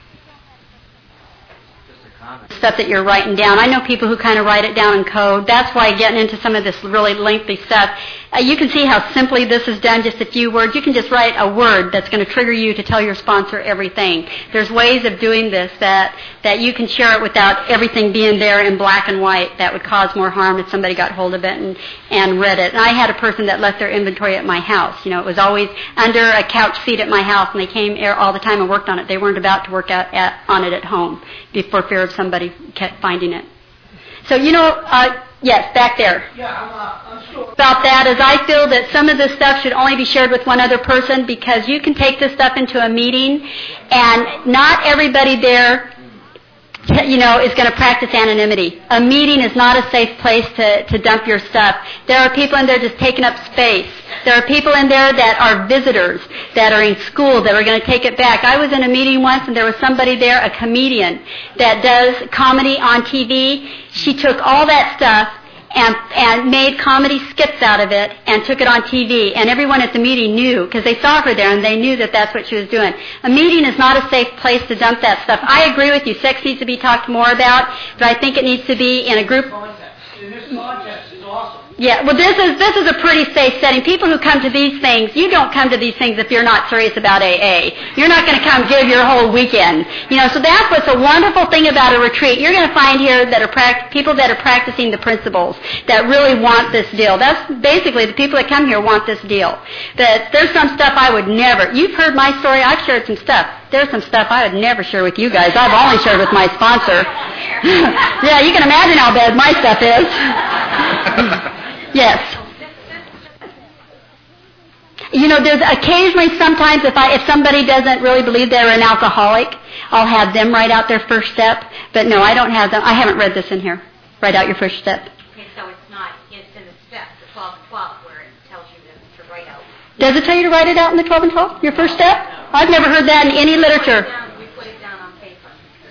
Just a comment. Stuff that you're writing down. I know people who kind of write it down in code. That's why getting into some of this really lengthy stuff, You can see how simply this is done, just a few words. You can just write a word that's going to trigger you to tell your sponsor everything. There's ways of doing this that you can share it without everything being there in black and white. That would cause more harm if somebody got hold of it and read it. And I had a person that left their inventory at my house. It was always under a couch seat at my house, and they came all the time and worked on it. They weren't about to work on it at home for fear of somebody kept finding it. So, yes, back there. Yeah, I'm sure. About that is I feel that some of this stuff should only be shared with one other person, because you can take this stuff into a meeting and not everybody there is going to practice anonymity. A meeting is not a safe place to dump your stuff. There are people in there just taking up space. There are people in there that are visitors, that are in school, that are going to take it back. I was in a meeting once, and there was somebody there, a comedian, that does comedy on TV. She took all that stuff and made comedy skits out of it and took it on TV. And everyone at the meeting knew, because they saw her there and they knew that that's what she was doing. A meeting is not a safe place to dump that stuff. I agree with you. Sex needs to be talked more about, but I think it needs to be in a group. In this context is awesome. Yeah, well, this is a pretty safe setting. People who come to these things, you don't come to these things if you're not serious about AA. You're not going to come give your whole weekend. So that's what's a wonderful thing about a retreat. You're going to find here that people that are practicing the principles, that really want this deal. That's basically the people that come here want this deal. That there's some stuff I would never. You've heard my story. I've shared some stuff. There's some stuff I would never share with you guys. I've only shared with my sponsor. Yeah, you can imagine how bad my stuff is. Yes. There's occasionally, sometimes, if somebody doesn't really believe they're an alcoholic, I'll have them write out their first step. But no, I don't have them. I haven't read this in here. Write out your first step. Okay, so it's in the steps, the 12 and 12, where it tells you to write out. Does it tell you to write it out in the 12 and 12? Your first step? I've never heard that in any literature. We put it down on paper.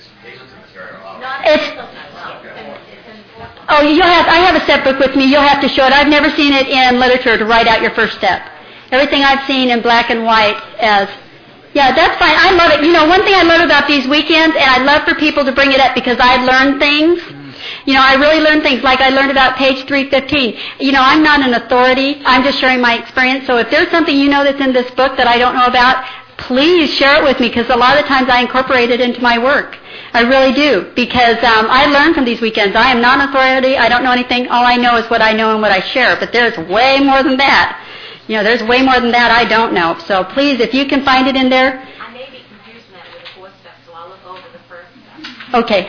Oh, I have a step book with me. You'll have to show it. I've never seen it in literature to write out your first step. Everything I've seen in black and white yeah, that's fine. I love it. One thing I love about these weekends, and I love for people to bring it up because I've learned things. I really learned things like I learned about page 315. I'm not an authority. I'm just sharing my experience. So if there's something that's in this book that I don't know about, please share it with me, because a lot of times I incorporate it into my work. I really do, because I learn from these weekends. I am not an authority. I don't know anything. All I know is what I know and what I share. But there's way more than that. There's way more than that I don't know. So please, if you can find it in there. I may be confusing that with the 4th step, so I'll look over the first step. Okay.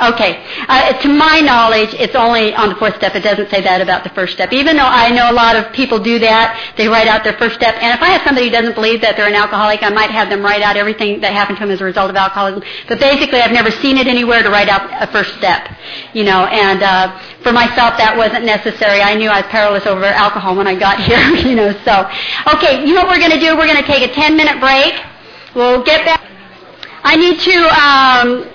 To my knowledge, it's only on the 4th step. It doesn't say that about the first step. Even though I know a lot of people do that, they write out their first step. And if I have somebody who doesn't believe that they're an alcoholic, I might have them write out everything that happened to them as a result of alcoholism. But basically, I've never seen it anywhere to write out a first step. And for myself, that wasn't necessary. I knew I was powerless over alcohol when I got here. So, okay, you know what we're going to do? We're going to take a 10-minute break. We'll get back. I need to.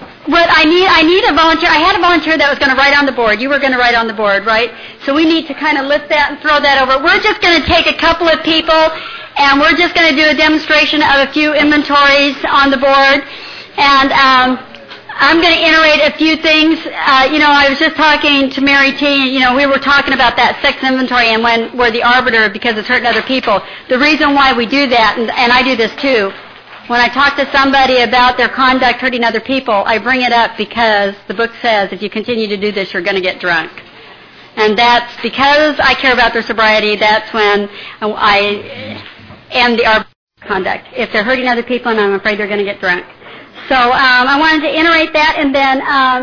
I need a volunteer. I had a volunteer that was going to write on the board. You were going to write on the board, right? So we need to kind of lift that and throw that over. We're just going to take a couple of people, and we're just going to do a demonstration of a few inventories on the board. And I'm going to iterate a few things. I was just talking to Mary T. We were talking about that sex inventory and when we're the arbiter because it's hurting other people. The reason why we do that, and I do this too, when I talk to somebody about their conduct hurting other people, I bring it up because the book says if you continue to do this, you're going to get drunk. And that's because I care about their sobriety, that's when I end the arbiter conduct. If they're hurting other people and I'm afraid they're going to get drunk. So I wanted to iterate that, and then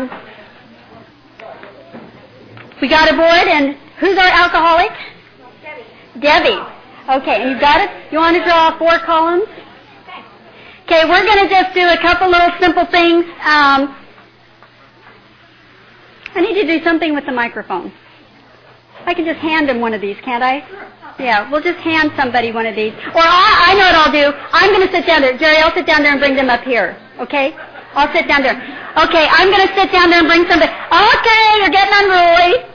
we got a board, and who's our alcoholic? Debbie. Okay, and you got it? You want to draw 4 columns? Okay, we're going to just do a couple little simple things. I need to do something with the microphone. I can just hand him one of these, can't I? Yeah, we'll just hand somebody one of these. Or I know what I'll do. I'm going to sit down there. Jerry, I'll sit down there and bring them up here. Okay? I'll sit down there. Okay, I'm going to sit down there and bring somebody. Okay, you're getting unruly.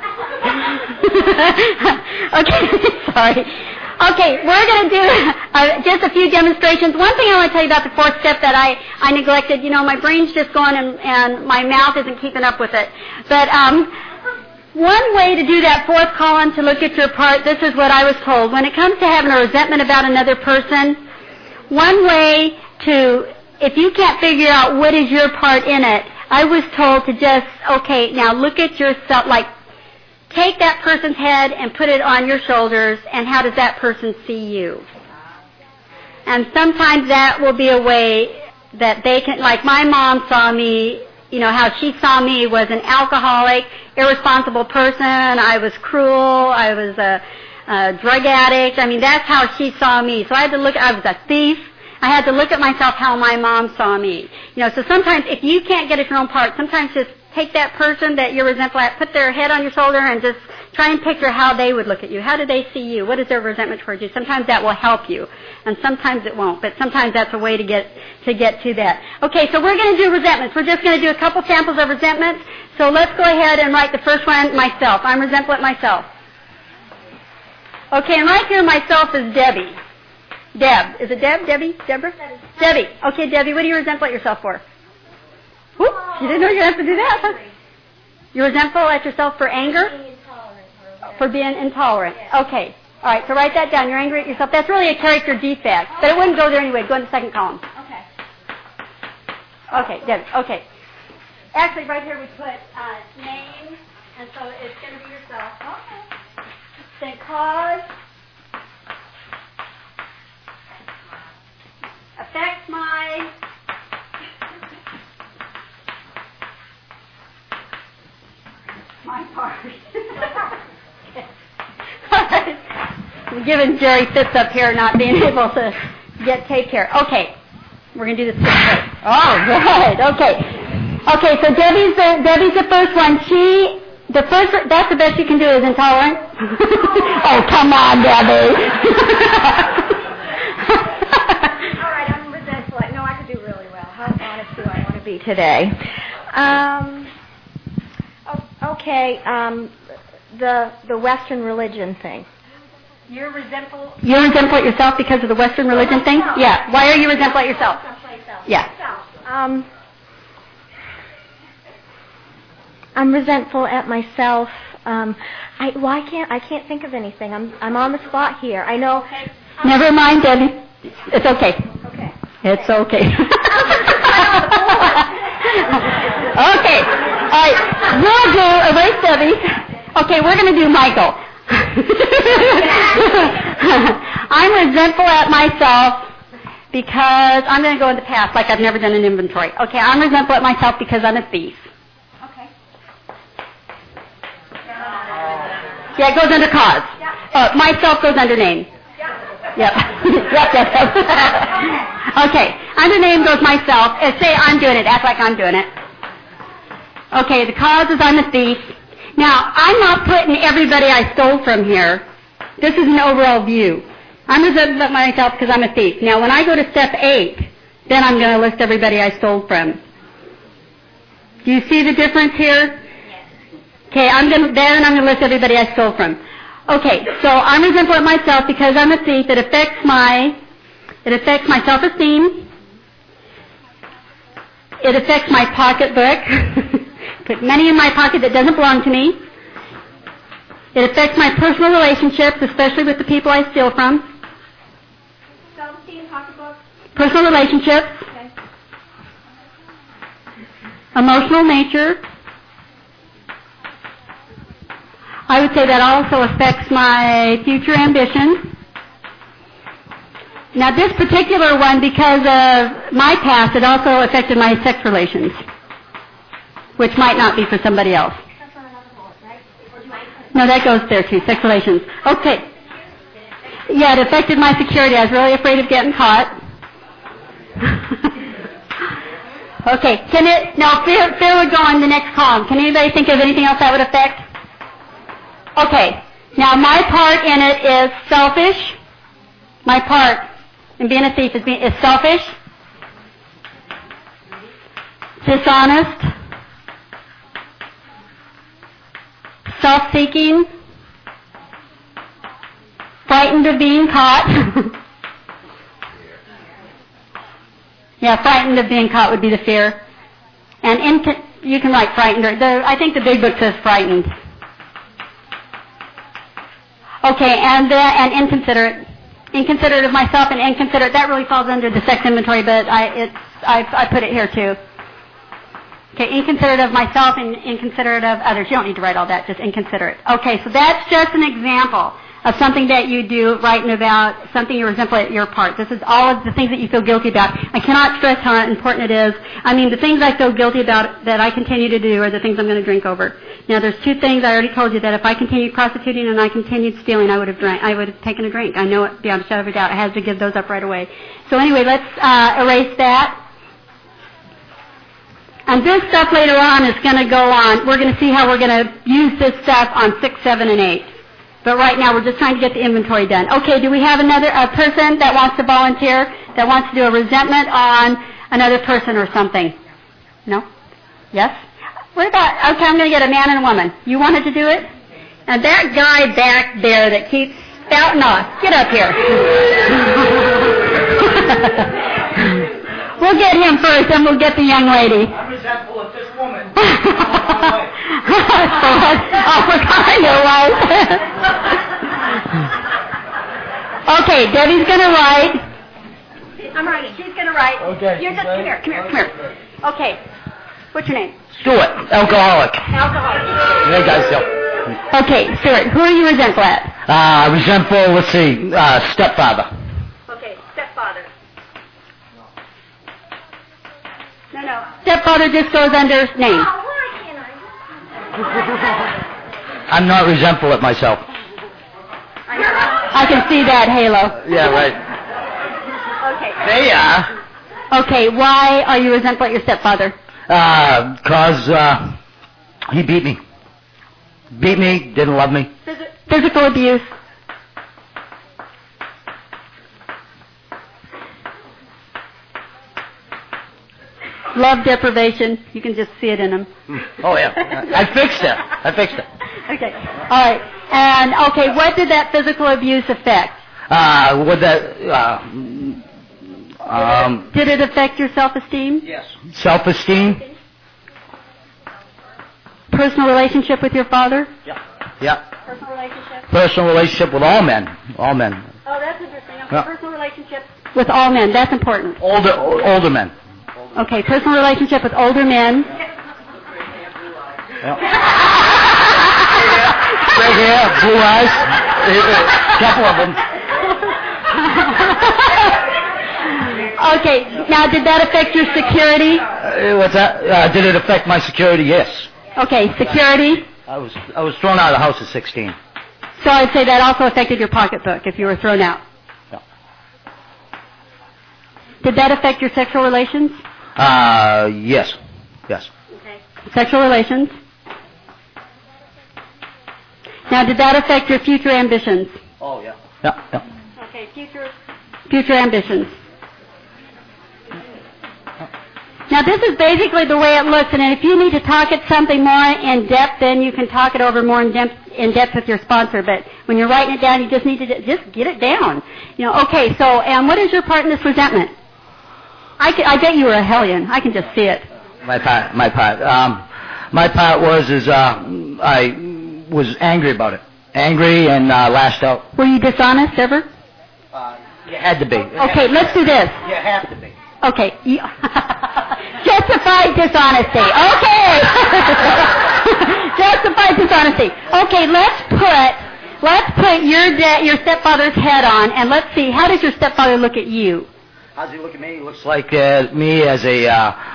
Okay, sorry. Okay, we're going to do just a few demonstrations. One thing I want to tell you about the 4th step that I neglected, my brain's just going and my mouth isn't keeping up with it. But One way to do that fourth column to look at your part, this is what I was told. When it comes to having a resentment about another person, one way to, if you can't figure out what is your part in it, I was told to just, okay, now look at yourself, like take that person's head and put it on your shoulders, and how does that person see you? And sometimes that will be a way that they can, like my mom saw me, you know, how she saw me was an alcoholic, irresponsible person, I was cruel, I was a drug addict. I mean, that's how she saw me. So I had to look, I was a thief. I had to look at myself how my mom saw me. You know, so sometimes if you can't get at your own part, sometimes just take that person that you're resentful at, put their head on your shoulder and just try and picture how they would look at you. How do they see you? What is their resentment towards you? Sometimes that will help you, and sometimes it won't, but sometimes that's a way to get to that. Okay, so we're going to do resentments. We're just going to do a couple samples of resentments. So let's go ahead and write the first one, myself. I'm resentful at myself. Okay, and right here, myself is Debbie. Deb. Is it Deb? Debbie? Deborah? Debbie. Okay, Debbie, what are you resentful at yourself for? Whoop, you didn't know you have to do that, huh? You're resentful at yourself for anger? For being intolerant. Okay. All right, so write that down. You're angry at yourself. That's really a character defect, but it wouldn't go there anyway. Go in the second column. Okay. Okay, Debbie. Okay. Actually, right here we put name, and so it's going to be yourself. Okay. Then cause. Affects my. My part. I'm giving Jerry fits up here not being able to get tape here. Okay. We're going to do this quick. Oh, good. Okay. Okay, so Debbie's the first one. That's the best you can do is intolerant? Oh, come on, Debbie. All right, I'm resentful. No, I could do really well. How honest do I want to be today? Okay, the Western religion thing. You're resentful at yourself because of the Western religion thing? Yeah. Why are you resentful at yourself? Yeah. I'm resentful at myself. I can't think of anything. I'm on the spot here. I know. Never mind, Debbie. It's okay. Okay. It's okay. Okay. All right. We'll do erase Debbie. Okay, we're going to do Michael. I'm resentful at myself because I'm going to go in the past like I've never done an inventory. Okay, I'm resentful at myself because I'm a thief. Okay. Yeah, it goes under cause. Myself goes under name. Yep. Yep. Okay, under name goes myself. Say I'm doing it. Act like I'm doing it. Okay, the cause is I'm a thief. Now, I'm not putting everybody I stole from here. This is an overall view. I'm resentful at myself because I'm a thief. Now, when I go to step 8, then I'm going to list everybody I stole from. Do you see the difference here? Okay, I'm going to list everybody I stole from. Okay, so I'm resentful at myself because I'm a thief. It affects my self-esteem. It affects my pocketbook. Put money in my pocket that doesn't belong to me. It affects my personal relationships, especially with the people I steal from. Self-esteem, pocketbook. Personal relationships. Okay. Emotional nature. I would say that also affects my future ambition. Now this particular one, because of my past, it also affected my sex relations, which might not be for somebody else. That's not another bullet, right? No, that goes there too, sex relations. Okay. Yeah, it affected my security. I was really afraid of getting caught. Okay, fear would go on the next column. Can anybody think of anything else that would affect? Okay, now my part in it is selfish. My part in being a thief is selfish, dishonest, self-seeking, frightened of being caught. Yeah, frightened of being caught would be the fear. And you can write frightened. I think the big book says frightened. Okay, and inconsiderate. Inconsiderate of myself and inconsiderate, that really falls under the sex inventory, but I put it here too. Okay, inconsiderate of myself and inconsiderate of others. You don't need to write all that, just inconsiderate. Okay, so that's just an example of something that you do, writing about something you resent at your part. This is all of the things that you feel guilty about. I cannot stress how important it is. I mean, the things I feel guilty about that I continue to do are the things I'm going to drink over. Now, there's two things I already told you that if I continued prostituting and I continued stealing, I would have taken a drink. I know it beyond a shadow of a doubt. I had to give those up right away. So anyway, let's erase that. And this stuff later on is going to go on. We're going to see how we're going to use this stuff on 6, 7, and 8. But right now, we're just trying to get the inventory done. Okay, do we have a person that wants to volunteer, that wants to do a resentment on another person or something? No? Yes? What about, okay, I'm going to get a man and a woman. You wanted to do it? And that guy back there that keeps spouting off, get up here. We'll get him first, and we'll get the young lady. I'm resentful of this woman. We're kind of right. Okay, Debbie's going to write. I'm writing. She's going to write. Okay. You're just, come here. Okay. What's your name? Stuart, alcoholic. Alcoholic. Hey guys, go. Okay, Stuart, who are you resentful at? Resentful, let's see, stepfather. Okay, stepfather. No. Stepfather just goes under name. I'm not resentful at myself. I can see that halo. Yeah, right. Okay. They are. Okay, why are you resentful at your stepfather? Because he beat me. Beat me, didn't love me. Physical abuse. Love deprivation. You can just see it in him. Oh, yeah. I fixed it. Okay. All right. And, okay, what did that physical abuse affect? Did it affect your self-esteem? Yes. Self-esteem? Personal relationship with your father? Yeah. Personal relationship? Personal relationship with all men. All men. Oh, that's interesting. Okay, Yeah. personal relationship with all men. That's important. Older men. Okay, personal relationship with older men. Yeah. Straight hair, blue eyes. A couple of them. Okay, now did that affect your security? What's that? Did it affect my security? Yes. Okay, security. I was thrown out of the house at 16. So I'd say that also affected your pocketbook if you were thrown out. Yeah. Did that affect your sexual relations? Yes. Yes. Okay. Sexual relations. Now, did that affect your future ambitions? Oh, yeah. Yeah. Okay, future ambitions. Now, this is basically the way it looks, and if you need to talk it something more in depth, then you can talk it over more in depth with your sponsor. But when you're writing it down, you just need to just get it down. You know. Okay. So, and what is your part in this resentment? I bet you were a hellion. I can just see it. My part. My part was I was angry about it. Angry and lashed out. Were you dishonest ever? You had to be. Okay, let's do this. You have to be. Okay. Justified dishonesty. Okay. Justified dishonesty. Okay, let's put your stepfather's head on, and let's see, how does your stepfather look at you? How does he look at me? He looks like me as a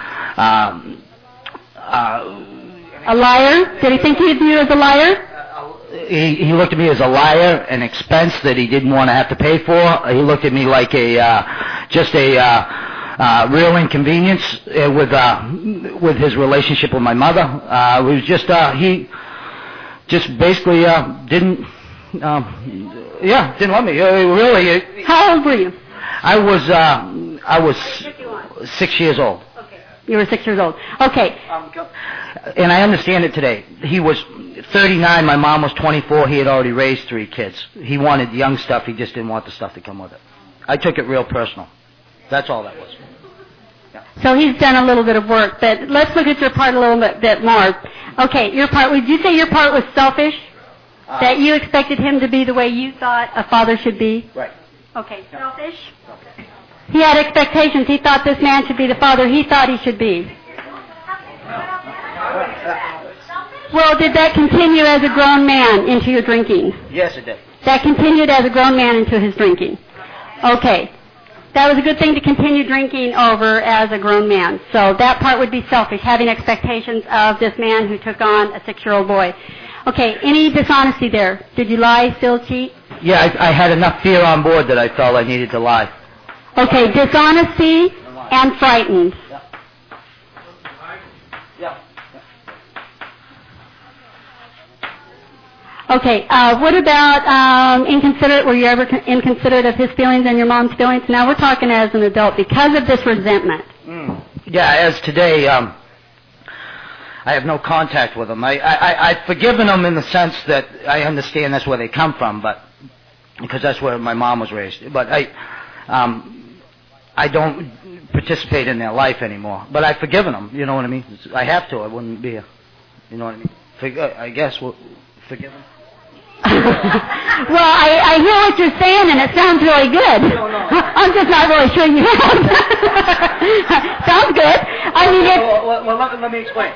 liar? Did he think of you as a liar? He looked at me as a liar, an expense that he didn't want to have to pay for. He looked at me like just a real inconvenience with his relationship with my mother. It was just he just basically didn't love me. Really. How old were you? I was 6 years old. Okay. You were 6 years old. Okay. And I understand it today. He was 39. My mom was 24. He had already raised 3 kids. He wanted young stuff. He just didn't want the stuff to come with it. I took it real personal. That's all that was. Yeah. So he's done a little bit of work, but let's look at your part a little bit more. Okay, your part. Would you say your part was selfish? That you expected him to be the way you thought a father should be? Right. Okay. Selfish? He had expectations. He thought this man should be the father he thought he should be. Well, did that continue as a grown man into your drinking? Yes, it did. That continued as a grown man into his drinking. Okay. That was a good thing to continue drinking over as a grown man. So that part would be selfish, having expectations of this man who took on a 6-year-old boy. Okay, any dishonesty there? Did you lie, steal, cheat? Yeah, I had enough fear on board that I felt I needed to lie. Okay, dishonesty and frightened. Yeah. Okay, what about inconsiderate? Were you ever inconsiderate of his feelings and your mom's feelings? Now we're talking as an adult because of this resentment. Yeah, as today, I have no contact with them. I've forgiven them in the sense that I understand that's where they come from, but because that's where my mom was raised. But I don't participate in their life anymore. But I've forgiven them. You know what I mean? I have to. I wouldn't be here. You know what I mean? I guess we'll forgive them. Well, I hear what you're saying, and it sounds really good. No. I'm just not really sure you have. Sounds good. I mean, well, let me explain.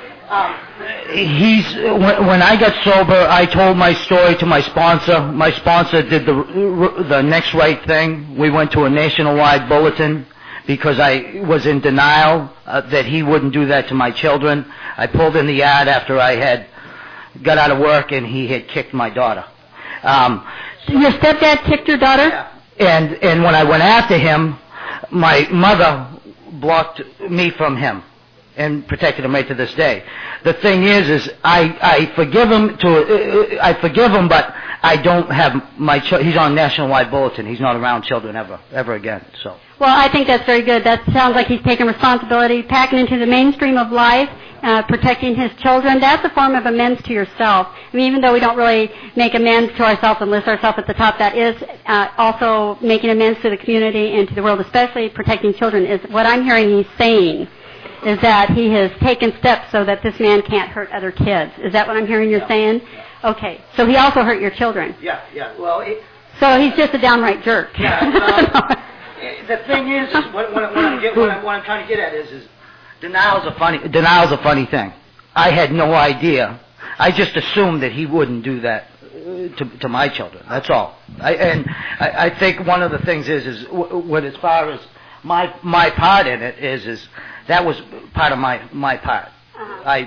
When I got sober, I told my story to my sponsor. My sponsor did the next right thing. We went to a nationwide bulletin because I was in denial that he wouldn't do that to my children. I pulled in the ad after I had got out of work, and he had kicked my daughter. Your stepdad kicked your daughter? Yeah. And when I went after him, my mother blocked me from him and protected him right to this day. The thing is I forgive him but I don't have he's on nationwide bulletin. He's not around children ever again. So. Well, I think that's very good. That sounds like he's taking responsibility, packing into the mainstream of life, protecting his children. That's a form of amends to yourself. I mean, even though we don't really make amends to ourselves and list ourselves at the top, that is also making amends to the community and to the world, especially protecting children, is what I'm hearing he's saying. Is that he has taken steps so that this man can't hurt other kids. Is that what I'm hearing you're saying? Okay. So he also hurt your children. Yeah. Well, so he's just a downright jerk. Yeah. The thing is, what I'm trying to get at is denial's a funny thing. I had no idea. I just assumed that he wouldn't do that to my children. That's all. I think one of the things is what as far as my part in it is that was part of my part. I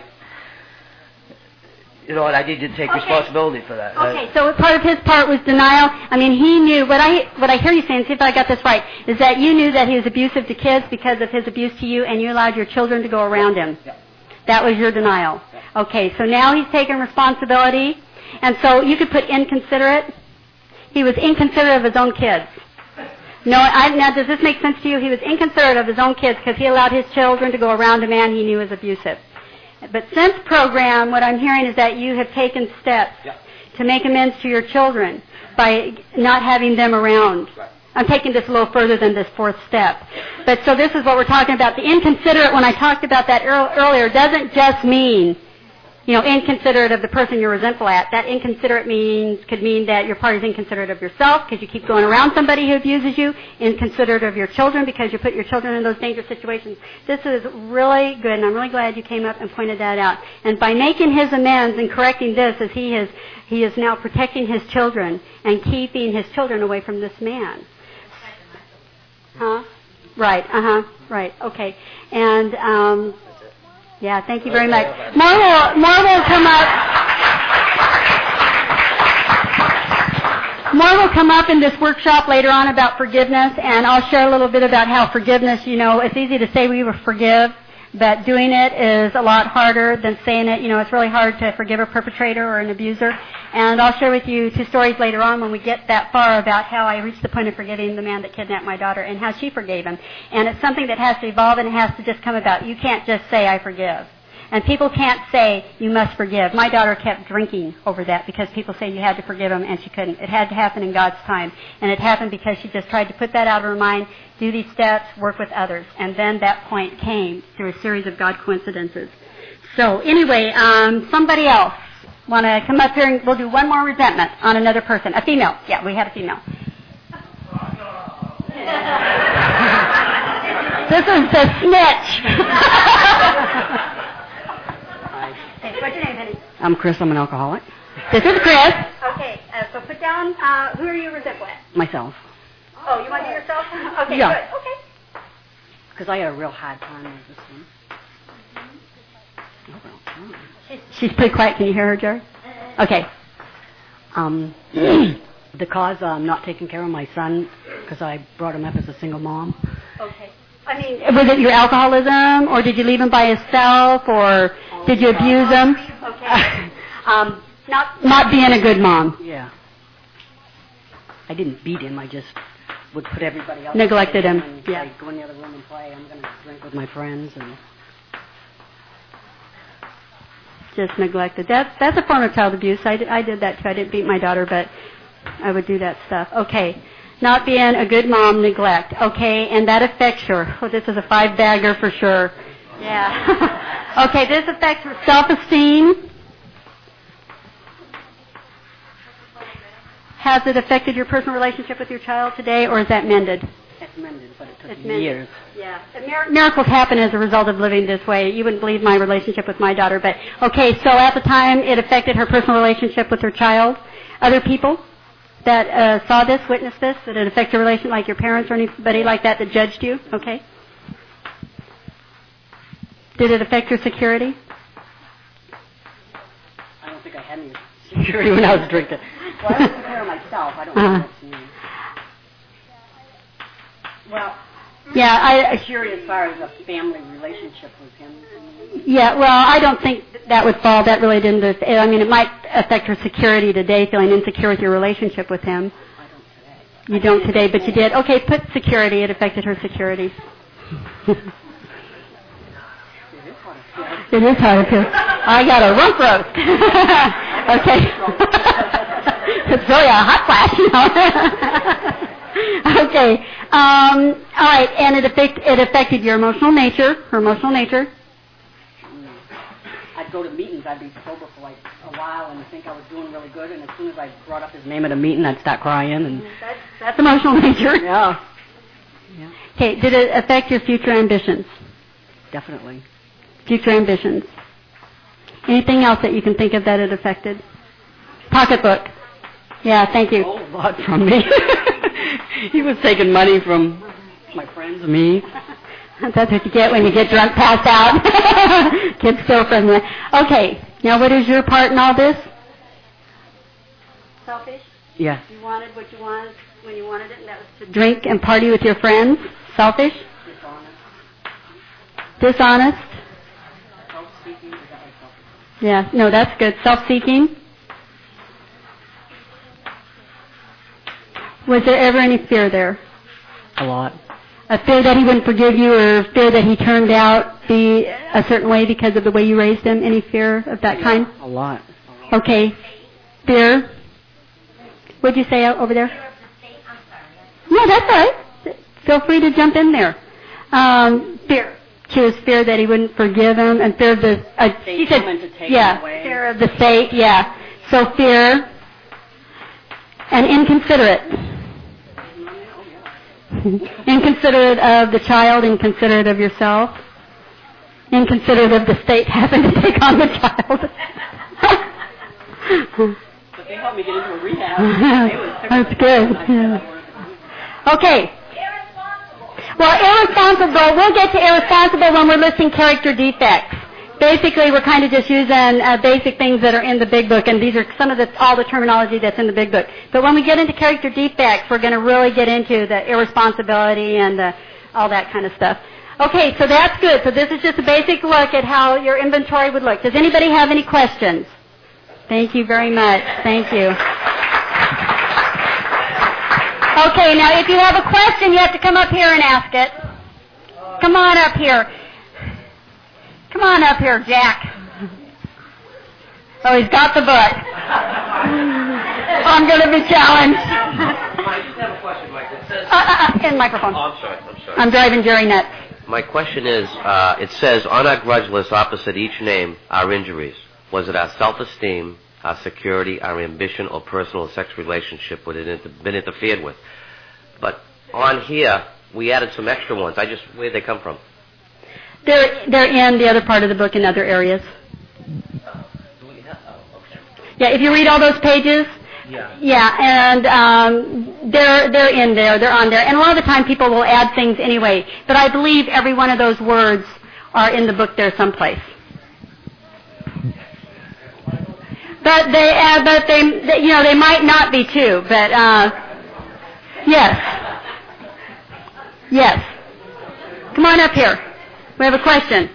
need to take responsibility for that. Okay, so part of his part was denial. I mean, he knew, what I hear you saying, see if I got this right, is that you knew that he was abusive to kids because of his abuse to you, and you allowed your children to go around him. Yeah. That was your denial. Yeah. Okay, so now he's taking responsibility, and so you could put inconsiderate. He was inconsiderate of his own kids. Now, does this make sense to you? He was inconsiderate of his own kids because he allowed his children to go around a man he knew was abusive. But since program, what I'm hearing is that you have taken steps to make amends to your children by not having them around. Right. I'm taking this a little further than this fourth step. But so this is what we're talking about. The inconsiderate, when I talked about that earlier, doesn't just mean inconsiderate of the person you're resentful at. That inconsiderate could mean that your party's inconsiderate of yourself because you keep going around somebody who abuses you, inconsiderate of your children because you put your children in those dangerous situations. This is really good, and I'm really glad you came up and pointed that out. And by making his amends and correcting this, as he is now protecting his children and keeping his children away from this man. Huh? Right, right, okay. And, yeah, thank you very much. More will come up. More will come up in this workshop later on about forgiveness, and I'll share a little bit about how forgiveness, it's easy to say we will forgive, but doing it is a lot harder than saying it. It's really hard to forgive a perpetrator or an abuser. And I'll share with you 2 stories later on when we get that far about how I reached the point of forgiving the man that kidnapped my daughter and how she forgave him. And it's something that has to evolve and it has to just come about. You can't just say, I forgive. And people can't say, you must forgive. My daughter kept drinking over that because people say you had to forgive him and she couldn't. It had to happen in God's time. And it happened because she just tried to put that out of her mind, do these steps, work with others. And then that point came through a series of God coincidences. So anyway, somebody else. want to come up here and we'll do one more resentment on another person. A female. Yeah, we had a female. This is the snitch. Hey, what's your name, honey? I'm Chris. I'm an alcoholic. This is Chris. Okay, so put down, who are you resentful at? Myself. Oh, you want to do yourself? Okay, Yeah. good. Okay. Because I had a real hard time with this one. She's pretty quiet. Can you hear her, Jerry? Okay. The cause not taking care of my son because I brought him up as a single mom. Okay. I mean, was it your alcoholism, or did you leave him by himself, or did you abuse him? Okay. Not being a good mom. Yeah. I didn't beat him. I just would put everybody else. Neglected him. And Yeah. I'd go in the other room and play. I'm going to drink with my friends and. Just neglected. That's a form of child abuse. I did that too. I didn't beat my daughter, but I would do that stuff. Okay. Not being a good mom, neglect. Okay, and that affects her. Oh, this is a 5-bagger for sure. Yeah. Okay, this affects her self-esteem. Has it affected your personal relationship with your child today, or is that mended? It's mended, but it took It's me mended. years. Yeah. Miracles happen as a result of living this way. You wouldn't believe my relationship with my daughter, but okay, so at the time it affected her personal relationship with her child. Other people that saw this, witnessed this, did it affect your relation, like your parents or anybody like that judged you? Okay. Did it affect your security? I don't think I had any security when I was drinking. Well, I don't take care of myself. I don't know what to mean. Well, yeah, security as far as a family relationship with him. Yeah, well, I don't think that would fall. That really didn't. I mean, it might affect her security today, feeling insecure with your relationship with him. I don't today. You don't today, but you did. Okay, put security. It affected her security. It is hard to. I got a rump roast. Okay. It's really a hot flash, you know. Okay. All right, and it affected your emotional nature, her emotional nature. I'd go to meetings. I'd be sober for like a while and think I was doing really good, and as soon as I brought up his name at a meeting, I'd start crying. And That's emotional nature. yeah. Okay, did it affect your future ambitions? Definitely. Future ambitions. Anything else that you can think of that it affected? Pocketbook. Yeah, thank you. A whole lot from me. He was taking money from my friends and me. That's what you get when you get drunk, passed out. Kids steal from you. Okay, now what is your part in all this? Selfish? Yeah. You wanted what you wanted when you wanted it, and that was to drink and party with your friends? Selfish? Dishonest? Self-seeking. Is that like selfish? Yeah, no, that's good. Self-seeking? Was there ever any fear there? A lot. A fear that he wouldn't forgive you, or fear that he turned out be a certain way because of the way you raised him? Any fear of that kind? A lot. Okay. Fear? What'd you say over there? No, that's all right. Feel free to jump in there. Fear. She was fear that he wouldn't forgive him, and fear of the... she said, yeah, fear of the fate, yeah. So fear and inconsiderate. Inconsiderate of the child, inconsiderate of yourself, inconsiderate of the state having to take on the child. But they helped me get into a rehab. That's good. Yeah. Okay. Well, irresponsible, we'll get to irresponsible when we're listing character defects. Basically, we're kind of just using basic things that are in the big book, and these are some of all the terminology that's in the big book. But when we get into character defects, we're going to really get into the irresponsibility and all that kind of stuff. Okay, so that's good. So this is just a basic look at how your inventory would look. Does anybody have any questions? Thank you very much. Thank you. Okay, now if you have a question, you have to come up here and ask it. Come on up here. Come on up here, Jack. Oh, he's got the book. I'm going to be challenged. I just have a question, Mike. It says... In microphone. Oh, I'm sorry. I'm driving Jerry nuts. My question is, it says, on our grudge list opposite each name are injuries. Was it our self-esteem, our security, our ambition, or personal or sex relationship would have been interfered with. But on here, we added some extra ones. Where'd they come from? They're in the other part of the book in other areas. Yeah, if you read all those pages. Yeah, and they're in there. They're on there. And a lot of the time people will add things anyway. But I believe every one of those words are in the book there someplace. But they might not be too. But yes. Come on up here. We have a question.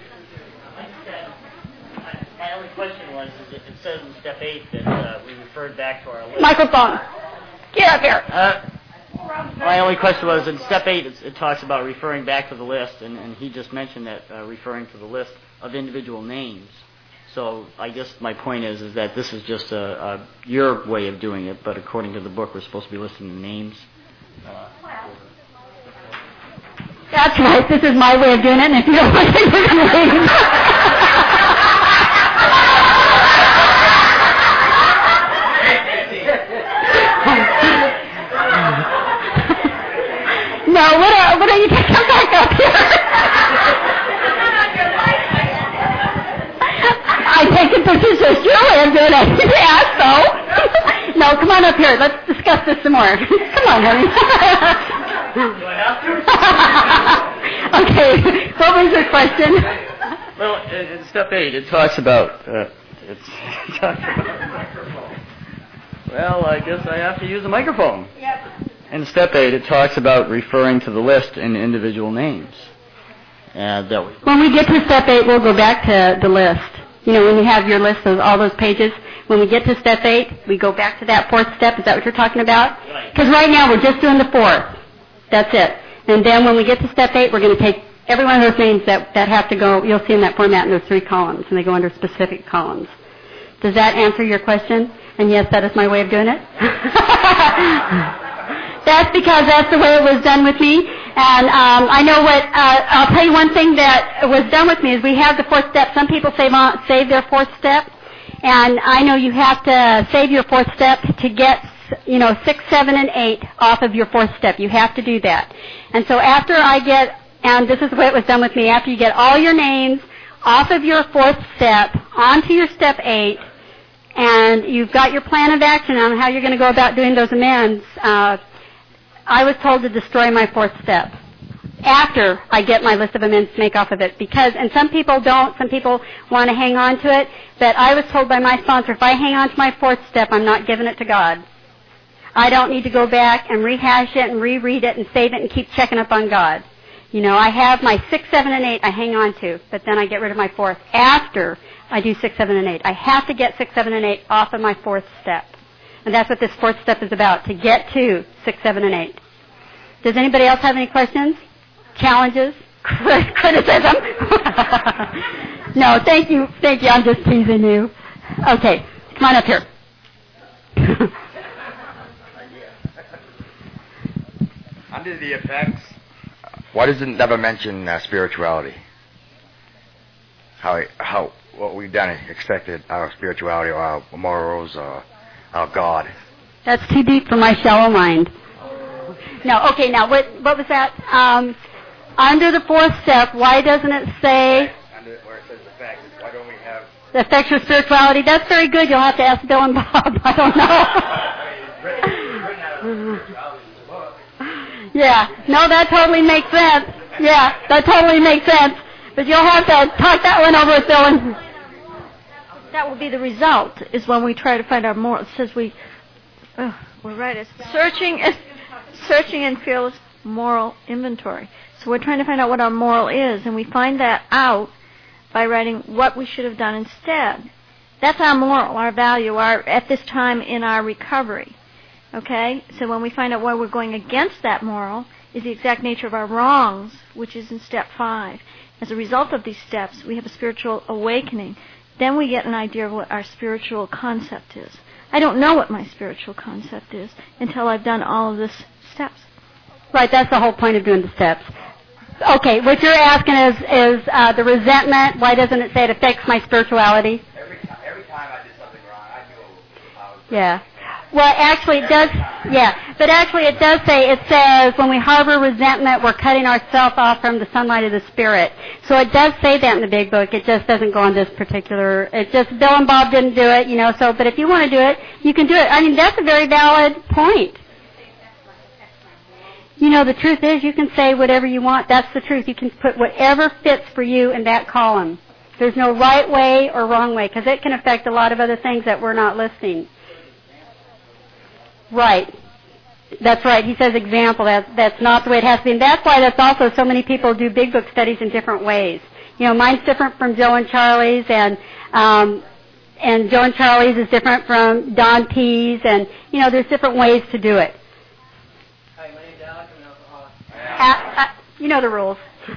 My only question was, it says in step 8 that we referred back to our list. Microphone. Get up here. My only question was, in step 8 it talks about referring back to the list, and he just mentioned that referring to the list of individual names. So I guess my point is that this is just your way of doing it, but according to the book we're supposed to be listing the names. That's right. This is my way of doing it, and if you don't want to, you can leave. No, what are you going to come back up here? I take it this is just your way of doing it. You asked, though. No, come on up here. Let's discuss this some more. Come on, honey. Do I have to? Okay. What was your question? Well, in step 8, it talks about. Well, I guess I have to use the microphone. Yep. In step 8, it talks about referring to the list in individual names. When we get to step 8, we'll go back to the list. You know, when you have your list of all those pages, when we get to step 8, we go back to that 4th step. Is that what you're talking about? Because right now we're just doing the 4th. That's it. And then when we get to step 8, we're going to take every one of those names that have to go. You'll see in that format, and there's 3 columns, and they go under specific columns. Does that answer your question? And yes, that is my way of doing it. That's because that's the way it was done with me. And I know what, I'll tell you one thing that was done with me is we have the 4th step. Some people save their 4th step. And I know you have to save your 4th step to get, 6, 7, and 8 off of your 4th step. You have to do that. And so after and this is the way it was done with me, after you get all your names off of your 4th step onto your step 8, and you've got your plan of action on how you're going to go about doing those amends, I was told to destroy my 4th step after I get my list of amends to make off of it. And some people don't, some people want to hang on to it, but I was told by my sponsor, if I hang on to my 4th step, I'm not giving it to God. I don't need to go back and rehash it and reread it and save it and keep checking up on God. I have my 6, 7, and 8 I hang on to, but then I get rid of my 4th after I do 6, 7, and 8. I have to get 6, 7, and 8 off of my 4th step. And that's what this 4th step is about, to get to 6, 7, and 8. Does anybody else have any questions? Challenges? Criticism? No, thank you. I'm just teasing you. Okay, come on up here. Under the effects, why does it never mention spirituality? What we've done expected our spirituality or our morals or our God. That's too deep for my shallow mind. No, okay, now what was that? Under the 4th step, why doesn't it say... Under where it says effects, why don't we have... The effects of spirituality? That's very good. You'll have to ask Bill and Bob. I don't know. Yeah, no, that totally makes sense. Yeah, that totally makes sense. But you'll have to talk that one over with Bill and... That will be the result, is when we try to find our moral. It says we're right. It's searching and fearless moral inventory. So we're trying to find out what our moral is, and we find that out by writing what we should have done instead. That's our moral, our value, at this time in our recovery. Okay? So when we find out why we're going against that moral is the exact nature of our wrongs, which is in step 5. As a result of these steps, we have a spiritual awakening. Then we get an idea of what our spiritual concept is. I don't know what my spiritual concept is until I've done all of this steps. Right, that's the whole point of doing the steps. Okay, what you're asking is the resentment. Why doesn't it say it affects my spirituality? Every time I did something wrong, I knew Yeah. Well, actually it does, yeah. But actually it does say, it says, when we harbor resentment, we're cutting ourselves off from the sunlight of the Spirit. So it does say that in the big book. It just doesn't go on this particular, it just, Bill and Bob didn't do it, so, but if you want to do it, you can do it. I mean, that's a very valid point. The truth is you can say whatever you want. That's the truth. You can put whatever fits for you in that column. There's no right way or wrong way, because it can affect a lot of other things that we're not listing. Right. That's right. He says example. That's not the way it has to be. And that's why that's also so many people do big book studies in different ways. Mine's different from Joe and Charlie's, and Joe and Charlie's is different from Don P's, and, there's different ways to do it. Hi, my name's Alex. I'm an alcoholic. You know the rules.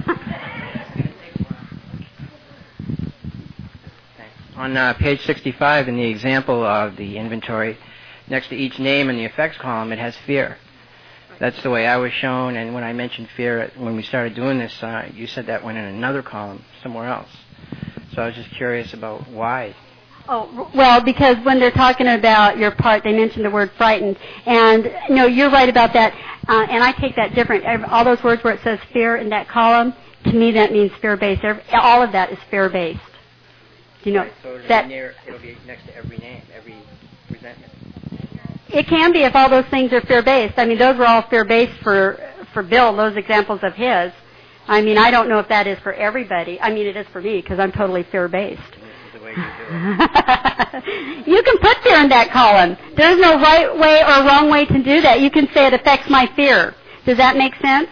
On page 65 in the example of the inventory, next to each name in the effects column, it has fear. That's the way I was shown, and when I mentioned fear when we started doing this, you said that went in another column somewhere else. So I was just curious about why. Oh, well, because when they're talking about your part, they mention the word frightened. And, you're right about that, and I take that different. All those words where it says fear in that column, to me that means fear-based. All of that is fear-based. So it'll be next to every name, every resentment. It can be if all those things are fear-based. I mean, those were all fear-based for Bill, those examples of his. I mean, I don't know if that is for everybody. I mean, it is for me because I'm totally fear-based. This is the way you do it. You can put fear in that column. There's no right way or wrong way to do that. You can say it affects my fear. Does that make sense?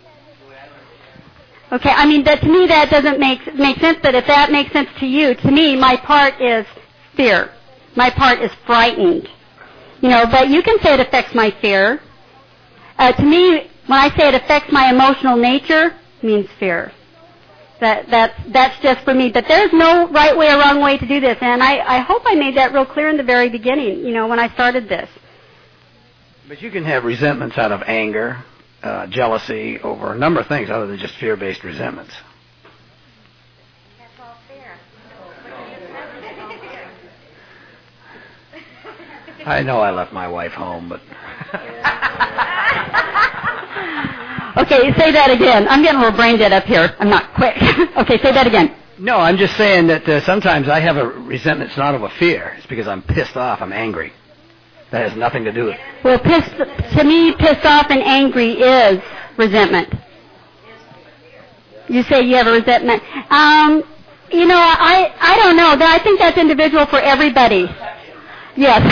Okay, I mean, to me that doesn't make sense, but if that makes sense to you, to me, my part is fear. My part is frightened. But you can say it affects my fear. To me, when I say it affects my emotional nature, it means fear. That's just for me. But there's no right way or wrong way to do this, and I hope I made that real clear in the very beginning, when I started this. But you can have resentments out of anger, jealousy, over a number of things other than just fear-based resentments. That's all fear. I know I left my wife home, but... Okay, say that again. I'm getting a little brain dead up here. I'm not quick. Okay, say that again. No, I'm just saying that sometimes I have a resentment. It's not over fear. It's because I'm pissed off. I'm angry. That has nothing to do with it. Well, to me, pissed off and angry is resentment. You say you have a resentment. I don't know. I think that's individual for everybody. Yes.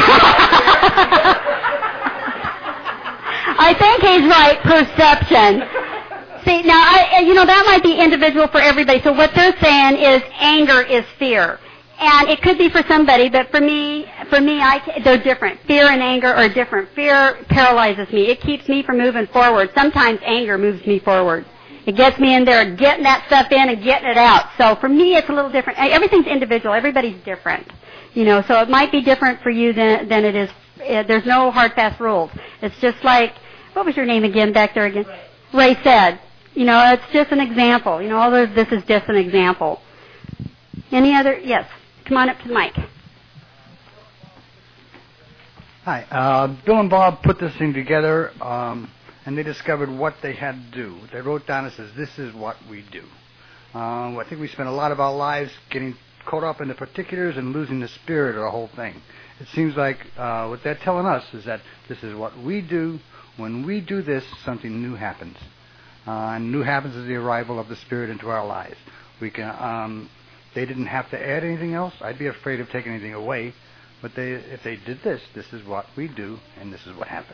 I think he's right. Perception. See, now, that might be individual for everybody. So what they're saying is anger is fear. And it could be for somebody, but for me, they're different. Fear and anger are different. Fear paralyzes me. It keeps me from moving forward. Sometimes anger moves me forward. It gets me in there, getting that stuff in and getting it out. So for me, it's a little different. Everything's individual. Everybody's different. So it might be different for you than it is. There's no hard, fast rules. It's just like, what was your name again back there again? Ray said. It's just an example. Although this is just an example. Any other? Yes. Come on up to the mic. Hi. Bill and Bob put this thing together, and they discovered what they had to do. They wrote down and says, this is what we do. I think we spend a lot of our lives getting caught up in the particulars and losing the spirit of the whole thing. It seems like what they're telling us is that this is what we do. When we do this, something new happens. And new happens is the arrival of the Spirit into our lives. We can. They didn't have to add anything else. I'd be afraid of taking anything away. But if they did this is what we do, and this is what happened.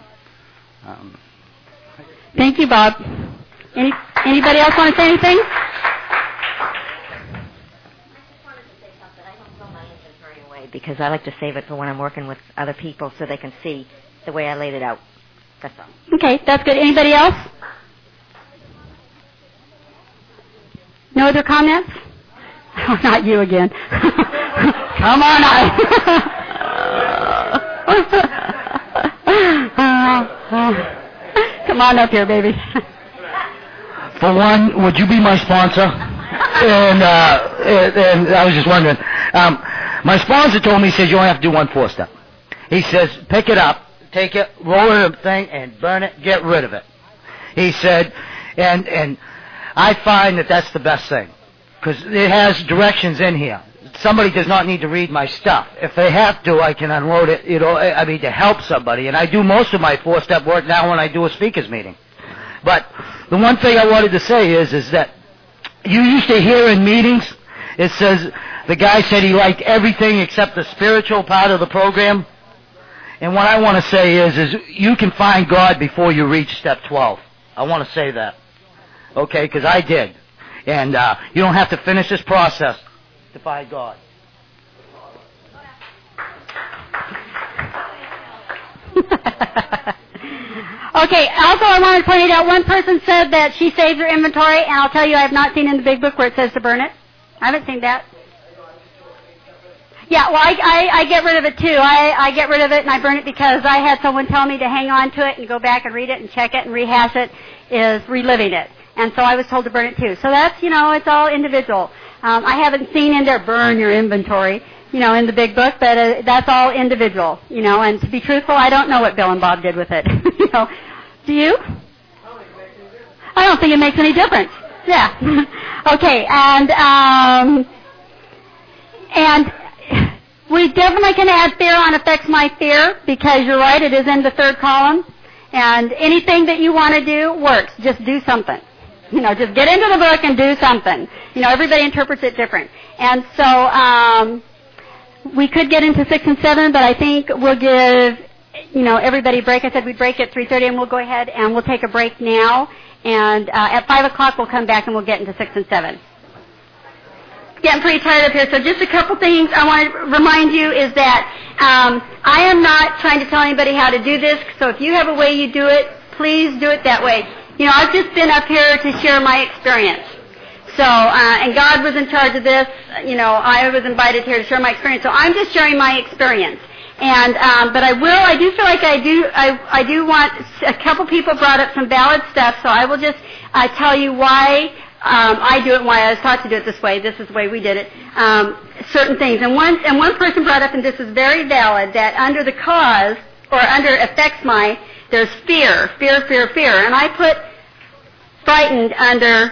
Thank you, Bob. Anybody else want to say anything? Because I like to save it for when I'm working with other people so they can see the way I laid it out. That's all. Okay, that's good. Anybody else? No other comments? Oh, not you again. Come on up. Come on up here, baby. For one, would you be my sponsor? And I was just wondering. My sponsor told me, he says, you only have to do 1 4-step. He says, pick it up, take it, roll it in a thing, and burn it, get rid of it. He said, and I find that that's the best thing, because it has directions in here. Somebody does not need to read my stuff. If they have to, I can unload it, to help somebody. And I do most of my 4-step work now when I do a speakers meeting. But the one thing I wanted to say is that you used to hear in meetings, it says, the guy said he liked everything except the spiritual part of the program. And what I want to say is you can find God before you reach step 12. I want to say that. Okay, because I did. And you don't have to finish this process to find God. Okay, also I wanted to point out, one person said that she saves her inventory, and I'll tell you I have not seen in the big book where it says to burn it. I haven't seen that. Yeah, well, I get rid of it too. I get rid of it and I burn it because I had someone tell me to hang on to it and go back and read it and check it and rehash it is reliving it. And so I was told to burn it too. So that's, it's all individual. I haven't seen in there burn your inventory, in the big book, but that's all individual, and to be truthful, I don't know what Bill and Bob did with it. Do you? I don't think it makes any difference. Yeah. Okay, and we definitely can add fear on affects my fear, because you're right, it is in the third column. And anything that you want to do works. Just do something. Just get into the book and do something. Everybody interprets it different. And so we could get into 6 and 7, but I think we'll give, everybody a break. I said we'd break at 3:30, and we'll go ahead and we'll take a break now. And at 5 o'clock we'll come back and we'll get into 6 and 7. Getting pretty tired up here, so just a couple things I want to remind you is that I am not trying to tell anybody how to do this, so if you have a way you do it, please do it that way. I've just been up here to share my experience. So, and God was in charge of this, I was invited here to share my experience, so I'm just sharing my experience. And, but I do feel like I do want, a couple people brought up some valid stuff, so I will just tell you why I do it and why I was taught to do it this way. This is the way we did it. Certain things. And one person brought up, and this is very valid, that under the cause, or under affects my, there's fear. And I put frightened under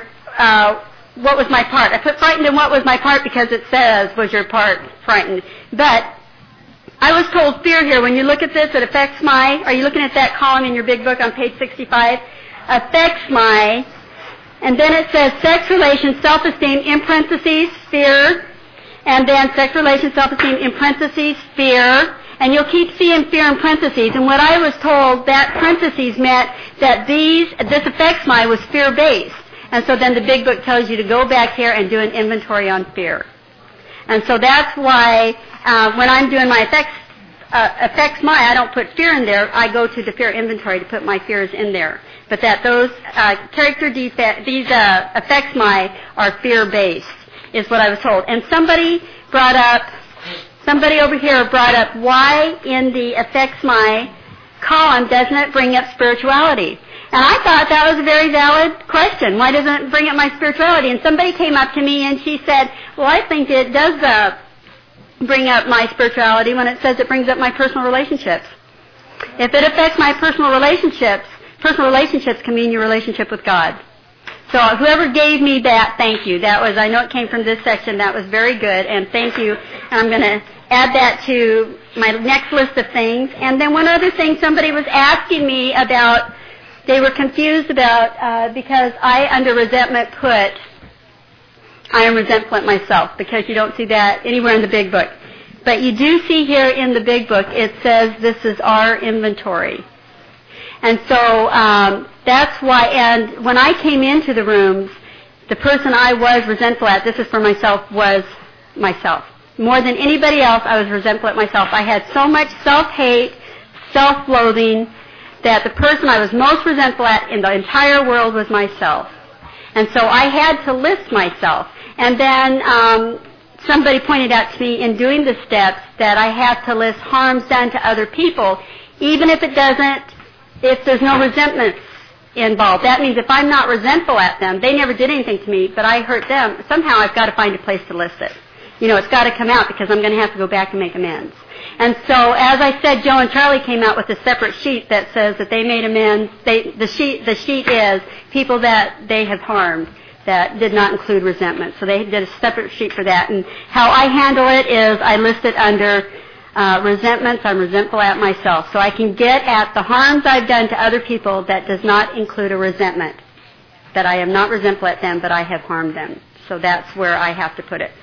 what was my part. I put frightened in what was my part because it says was your part frightened. But I was told fear here. When you look at this, it affects my, are you looking at that column in your big book on page 65? Affects my, and then it says sex relations, self-esteem, in parentheses, fear, and then sex relations, self-esteem, in parentheses, fear, and you'll keep seeing fear in parentheses. And what I was told, that parentheses meant that this affects my was fear-based. And so then the big book tells you to go back here and do an inventory on fear. And so that's why when I'm doing my affects my, I don't put fear in there. I go to the fear inventory to put my fears in there. But that those character defects, these affects my, are fear-based, is what I was told. And somebody over here brought up why in the affects my column doesn't it bring up spirituality? And I thought that was a very valid question. Why doesn't it bring up my spirituality? And somebody came up to me and she said, well, I think it does bring up my spirituality when it says it brings up my personal relationships. If it affects my personal relationships can mean your relationship with God. So whoever gave me that, thank you. That was, I know it came from this section, that was very good, and thank you. And I'm going to add that to my next list of things. And then one other thing, somebody was asking me about, they were confused about, because I, under resentment, put, I am resentful at myself, because you don't see that anywhere in the big book. But you do see here in the big book, it says this is our inventory. And so that's why, and when I came into the rooms, the person I was resentful at, this is for myself, was myself. More than anybody else, I was resentful at myself. I had so much self-hate, self-loathing, that the person I was most resentful at in the entire world was myself. And so I had to list myself. And then somebody pointed out to me in doing the steps that I have to list harms done to other people, even if it doesn't, if there's no resentment involved. That means if I'm not resentful at them, they never did anything to me, but I hurt them, somehow I've got to find a place to list it. it's got to come out because I'm going to have to go back and make amends. And so, as I said, Joe and Charlie came out with a separate sheet that says that they made amends. The sheet is people that they have harmed that did not include resentment. So they did a separate sheet for that. And how I handle it is I list it under resentments. I'm resentful at myself. So I can get at the harms I've done to other people that does not include a resentment. That I am not resentful at them, but I have harmed them. So that's where I have to put it.